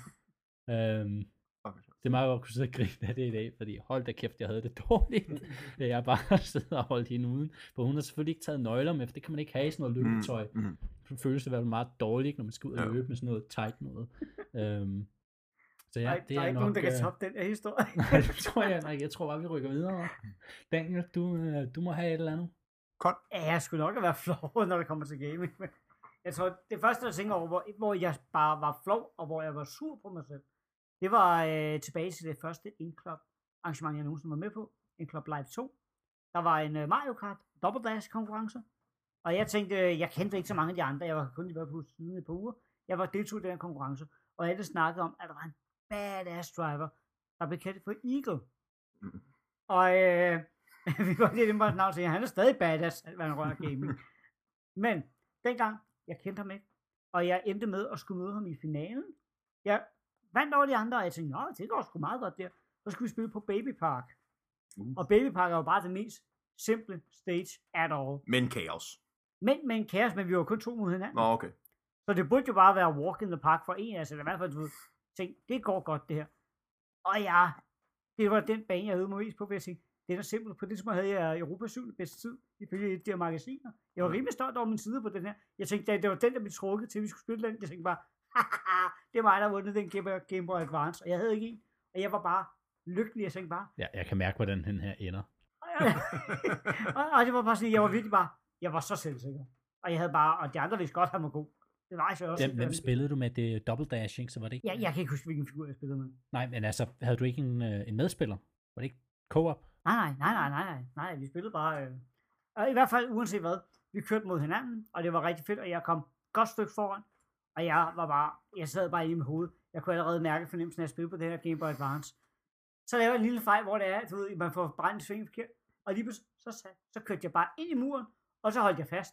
Øhm, det er meget godt at kunne sidde og grine af det i dag, fordi hold da kæft, jeg havde det dårligt. Jeg bare sidder og holdt hende uden. For hun har selvfølgelig ikke taget nøgler med, for det kan man ikke have i sådan noget løbetøj. Mm, mm. Det føles det i hvert fald meget dårligt, når man skal ud og Ja. løbe med sådan noget tight noget. Øhm, så ja, Nej, det der er er ikke nok... nogen, der kan øh, toppe den her historie. Nej, det tror jeg ikke. Jeg tror bare, vi rykker videre. Daniel, du, øh, du må have et eller andet. Ja, jeg skulle nok have været flov, når det kommer til gaming. Men jeg tror, det første, jeg tænker over, hvor, hvor jeg bare var flov, og hvor jeg var sur på mig selv, det var øh, tilbage til det første Inclub arrangement, jeg nogensinde var med på. Inclub Live to. Der var en øh, Mario Kart Double Dash konkurrence. Og jeg tænkte, øh, jeg kendte ikke så mange af de andre. Jeg var kun lige været på siden et par uger. Jeg var deltog i den her konkurrence. Og alle snakkede om, at der var en badass driver, der blev kaldt for Eagle. Mm. Og øh, vi går lige ind på hans navn og siger, han er stadig badass, hvad han rører gaming. Men dengang, jeg kendte ham ikke. Og jeg endte med at skulle møde ham i finalen. Jeg vandt over de andre, og jeg tænkte, nå, det går sgu meget godt der. Så skulle vi spille på Baby Park. Uh. Og Baby Park er jo bare det mest simple stage at all. Men kaos. Men med en kaos, men vi var kun to mod hinanden. Nå, okay. Så det burde jo bare være walk in the park for en af os, eller i hvert fald, du ved, tænkte, det går godt det her. Og ja, det var den bane, jeg øvede mig mest på, ved at sige, den er simpel. På det tidspunkt havde jeg Europas syvende bedste tid, ifølge de her magasiner. Jeg var rimelig stolt over min side på den her. Jeg tænkte, at det var den, der blev trukket til, at vi skulle spille den. Jeg tænkte bare, det er mig, der har vundet den Game Boy Advance, og jeg havde ikke en. Og jeg var bare lykkelig, jeg tænkte bare. Ja, jeg kan mærke, hvordan den her ender. og, og det var bare sådan, jeg var virkelig bare jeg var så selvsikker. Og jeg havde bare, og de andre vidste godt, at han var god. Det var jeg også. Hvem, hvem spillede du med? Det double dash, ikke? Så var det ikke? Ja, jeg kan ikke huske, hvilken figur jeg spillede med. Nej, men altså, havde du ikke en, øh, en medspiller? Var det ikke co-op? Nej, nej, nej, nej, nej, nej, vi spillede bare, øh... og i hvert fald uanset hvad, vi kørte mod hinanden, og det var rigtig fedt, og jeg kom et godt stykke foran, og jeg var bare, jeg sad bare i mit hoved, jeg kunne allerede mærke fornemmelsen af at spille på det her Game Boy Advance. Så laver jeg en lille fejl, hvor det er, du ved, man får brændt sving forkert, og lige pludselig, så, så, så kørte jeg bare ind i muren, og så holdt jeg fast.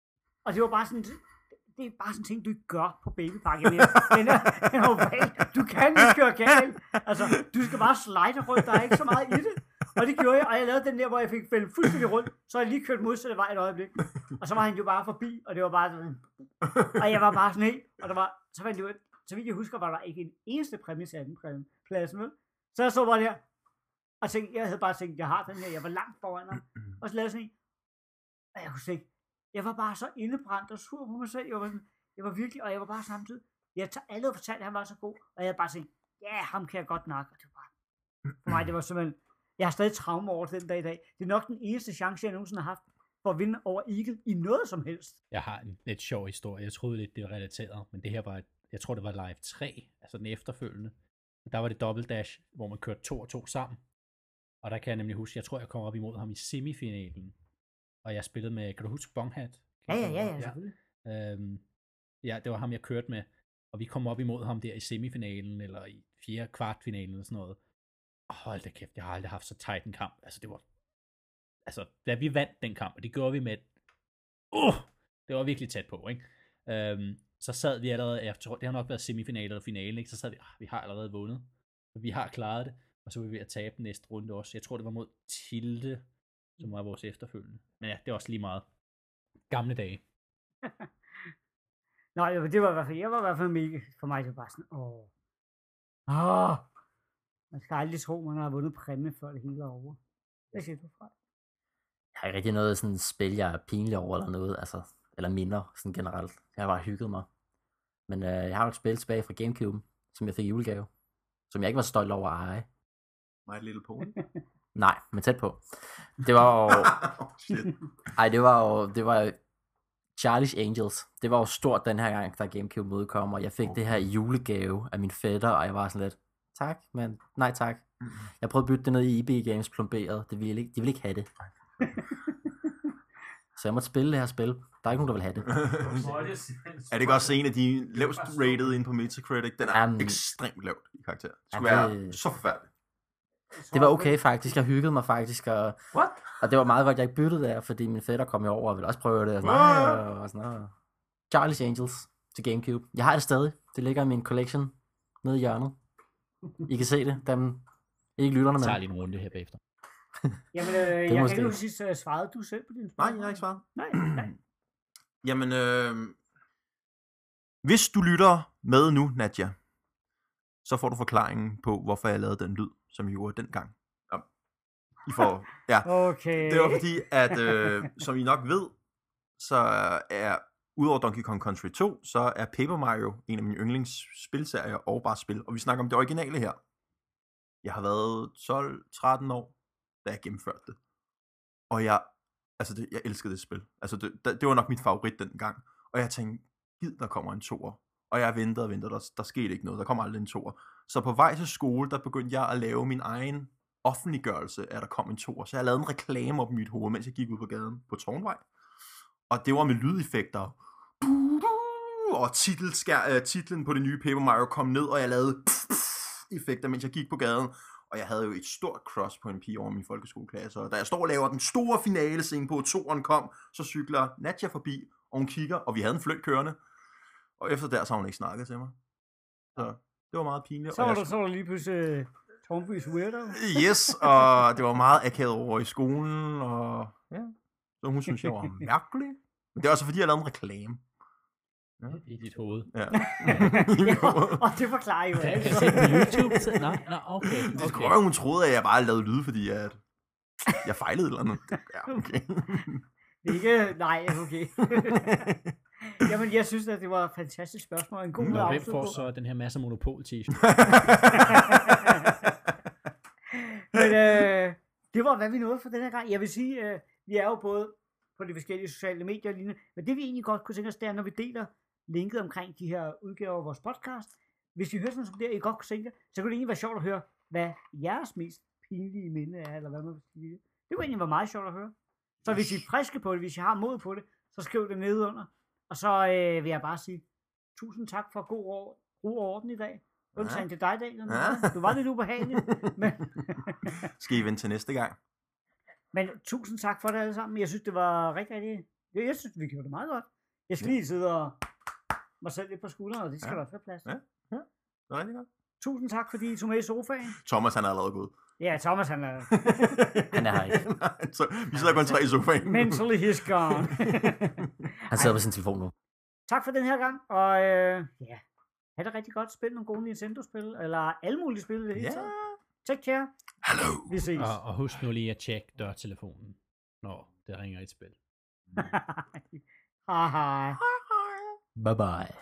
Og det var bare sådan, det er bare sådan en ting, du ikke gør på babypakke mere. Den er, den er oval. Du kan ikke køre galt. Altså, du skal bare slide rundt, der er ikke så meget i det. Og det gjorde jeg, og jeg lavede den der, hvor jeg fik fældet fuldstændig rundt, så jeg lige kørt modsatte vej et øjeblik. Og så var han jo bare forbi, og det var bare sådan, og jeg var bare sådan helt, og der var, så var det jo, så vidt jeg husker, var der ikke en eneste præmie til anden pladsen, vel? Så jeg så bare der, og tænkte, jeg havde bare tænkt, jeg har den her, jeg var langt foran mig, og så lavede sådan en, og jeg kunne se, jeg var bare så indebrændt og sur på mig selv, jeg var, sådan, jeg var virkelig, og jeg var bare samtidig, jeg tager alle fortalt, at han var så god, og jeg havde bare tænkt, ja, ham kan jeg godt nakke, og det var bare, for mig, det var simpelthen, jeg har stadig traume over den dag i dag. Det er nok den eneste chance, jeg nogensinde har haft for at vinde over Eagle i noget som helst. Jeg har en lidt sjov historie. Jeg troede lidt, det var relateret, men det her var, et, jeg tror det var live tre, altså den efterfølgende. Der var det double dash, hvor man kørte to og to sammen. Og der kan jeg nemlig huske, jeg tror jeg kom op imod ham i semifinalen. Og jeg spillede med, kan du huske Bonghat? Ja, ja, ja, ja, selvfølgelig. Øhm, ja, det var ham, jeg kørte med. Og vi kom op imod ham der i semifinalen, eller i fjerde kvartfinalen, eller sådan noget. Hold da kæft, jeg har aldrig haft så tight en kamp. Altså, det var... Altså, da vi vandt den kamp, og det gjorde vi med... Uh, det var virkelig tæt på, ikke? Øhm, så sad vi allerede... Jeg tror, det har nok været semifinale eller finale, ikke? Så sad vi... Ah, vi har allerede vundet. Vi har klaret det. Og så var vi ved at tabe den næste runde også. Jeg tror, det var mod Tilde, som var vores efterfølgende. Men ja, det er også lige meget. Gamle dage. Nej, det var i hvert fald... Jeg var i hvert fald mega... For mig, det var bare sådan... Åh... Åh... Man skal aldrig tro, man har vundet præmie, før det hele er over. Hvad siger du fra? Jeg har ikke rigtig noget sådan spil, jeg er pinlig over eller noget, altså, eller minder sådan generelt. Jeg har bare hygget mig. Men øh, jeg har jo et spil tilbage fra Gamecube, som jeg fik i julegave, som jeg ikke var stolt over at eje. My Little Pony? Nej, men tæt på. Det var jo... oh, shit. Ej, det var jo... Det var Charlie's Angels. Det var jo stort den her gang, da Gamecube udkom, og jeg fik okay. det her i julegave af min fætter, og jeg var sådan lidt... Tak, men nej tak. Mm. Jeg prøvede at bytte det ned i E B Games plomberet. Det ville ikke, de ville ikke have det. Så jeg måtte spille det her spil. Der er ikke nogen, der vil have det. Er det ikke også en af de lavest rated inde på Metacritic? Den er um, ekstremt lavt i karakter. Det skulle ja, det, være så forfærdeligt. Det var okay faktisk. Jeg hyggede mig faktisk. Og, What? og det var meget godt, jeg ikke byttede der, fordi min fætter kom jo over og ville også prøve det. Og sådan, og, og sådan noget. Charlie's Angels til Gamecube. Jeg har det stadig. Det ligger i min collection nede i hjørnet. I kan se det, dem ikke lytterne med. Jeg tager lige en runde her bagefter. Jamen, øh, jeg kan jo sidst uh, svarede du selv på din spørgsmål. Nej, jeg har ikke svaret. Nej, nej. Jamen, øh, hvis du lytter med nu, Nadia, så får du forklaringen på, hvorfor jeg lavede den lyd, som jeg gjorde dengang. Ja. I får, ja. Okay. Det var fordi, at øh, som I nok ved, så er udover Donkey Kong Country to, så er Paper Mario en af mine yndlingsspilserier og bare spil. Og vi snakker om det originale her. Jeg har været tolv tretten år, da jeg gennemførte det. Og jeg, altså det, jeg elskede det spil. Altså det, det var nok mit favorit dengang. Og jeg tænkte, gid der kommer en toer. Og jeg ventede og ventede, der, der skete ikke noget. Der kom aldrig en toer. Så på vej til skole, der begyndte jeg at lave min egen offentliggørelse, at der kom en toer. Så jeg lavede en reklame op i mit hoved, mens jeg gik ud på gaden på Tårnvej. Og det var med lydeffekter. Og titelskær, uh, titlen på det nye Paper Mario kom ned, og jeg lavede effekter, mens jeg gik på gaden. Og jeg havde jo et stort crush på en pige over min folkeskoleklasse. Og da jeg står og laver den store finale scene på, toeren kom, så cykler Nadia forbi, og hun kigger, og vi havde en fløjt kørende. Og efter der, så har hun ikke snakket til mig. Så det var meget pinligt. Så var der, så var der lige pludselig uh, Tornbys weirdo. Yes, og det var meget akavet over i skolen, og ja. Så hun synes, jeg var mærkelig. Men det er også fordi, jeg lavede en reklame. Ja. I dit hoved. Ja. Ja, og det forklarer jo. Kan jeg se på YouTube? Nej, nej, okay. Det skulle okay. Hun troede, at jeg bare lavede lyde, fordi at jeg fejlede eller andet. Ja, okay. Ikke, nej, okay. Jamen, jeg synes, at det var et fantastisk spørgsmål. En god måde at hvem får så den her masse Monopol-t-shirt? Men øh, det var, hvad vi nåede for den her gang. Jeg vil sige, øh, vi er jo både på de forskellige sociale medier og lignende. Men det vi egentlig godt kunne tænke os, det er, når vi deler linket omkring de her udgaver af vores podcast. Hvis I hører sådan som det, I godt kunne tænke, så kunne det egentlig være sjovt at høre, hvad jeres mest pinlige minde er, eller hvad man vil sige. Det kunne egentlig være meget sjovt at høre. Så hvis I er friske på det, hvis I har mod på det, så skriv det ned under. Og så øh, vil jeg bare sige, tusind tak for god år, ro og orden i dag. Undtagen til dig, Daniel. Ja. Du var lidt ubehagelig. Men, Skal I vente til næste gang? men tusind tak for det alle sammen. Jeg synes, det var rigtig, rigtig... Jeg, jeg synes, vi gjorde det meget godt. Jeg skal lige sidde og mig selv lidt på skuldrene, og det skal Ja. der også være plads til. Ja. Det er rigtig godt. Tusind tak, fordi I tog med i sofaen. Thomas, han er allerede gået. Ja, Thomas, han er Han er her ikke. Nej, så vi sidder kun tre i sofaen. mentally he's gone. Han sidder på sin telefon nu. Tak for den her gang, og øh, ja, ha' det rigtig godt. Spil nogle gode Nintendo-spil, eller alle mulige spil i det hele Ja. taget. Take care. Hallo. Vi ses. Og, og husk nu lige at tjekke dørtelefonen, når det ringer et spil. Hej hej. Bye bye.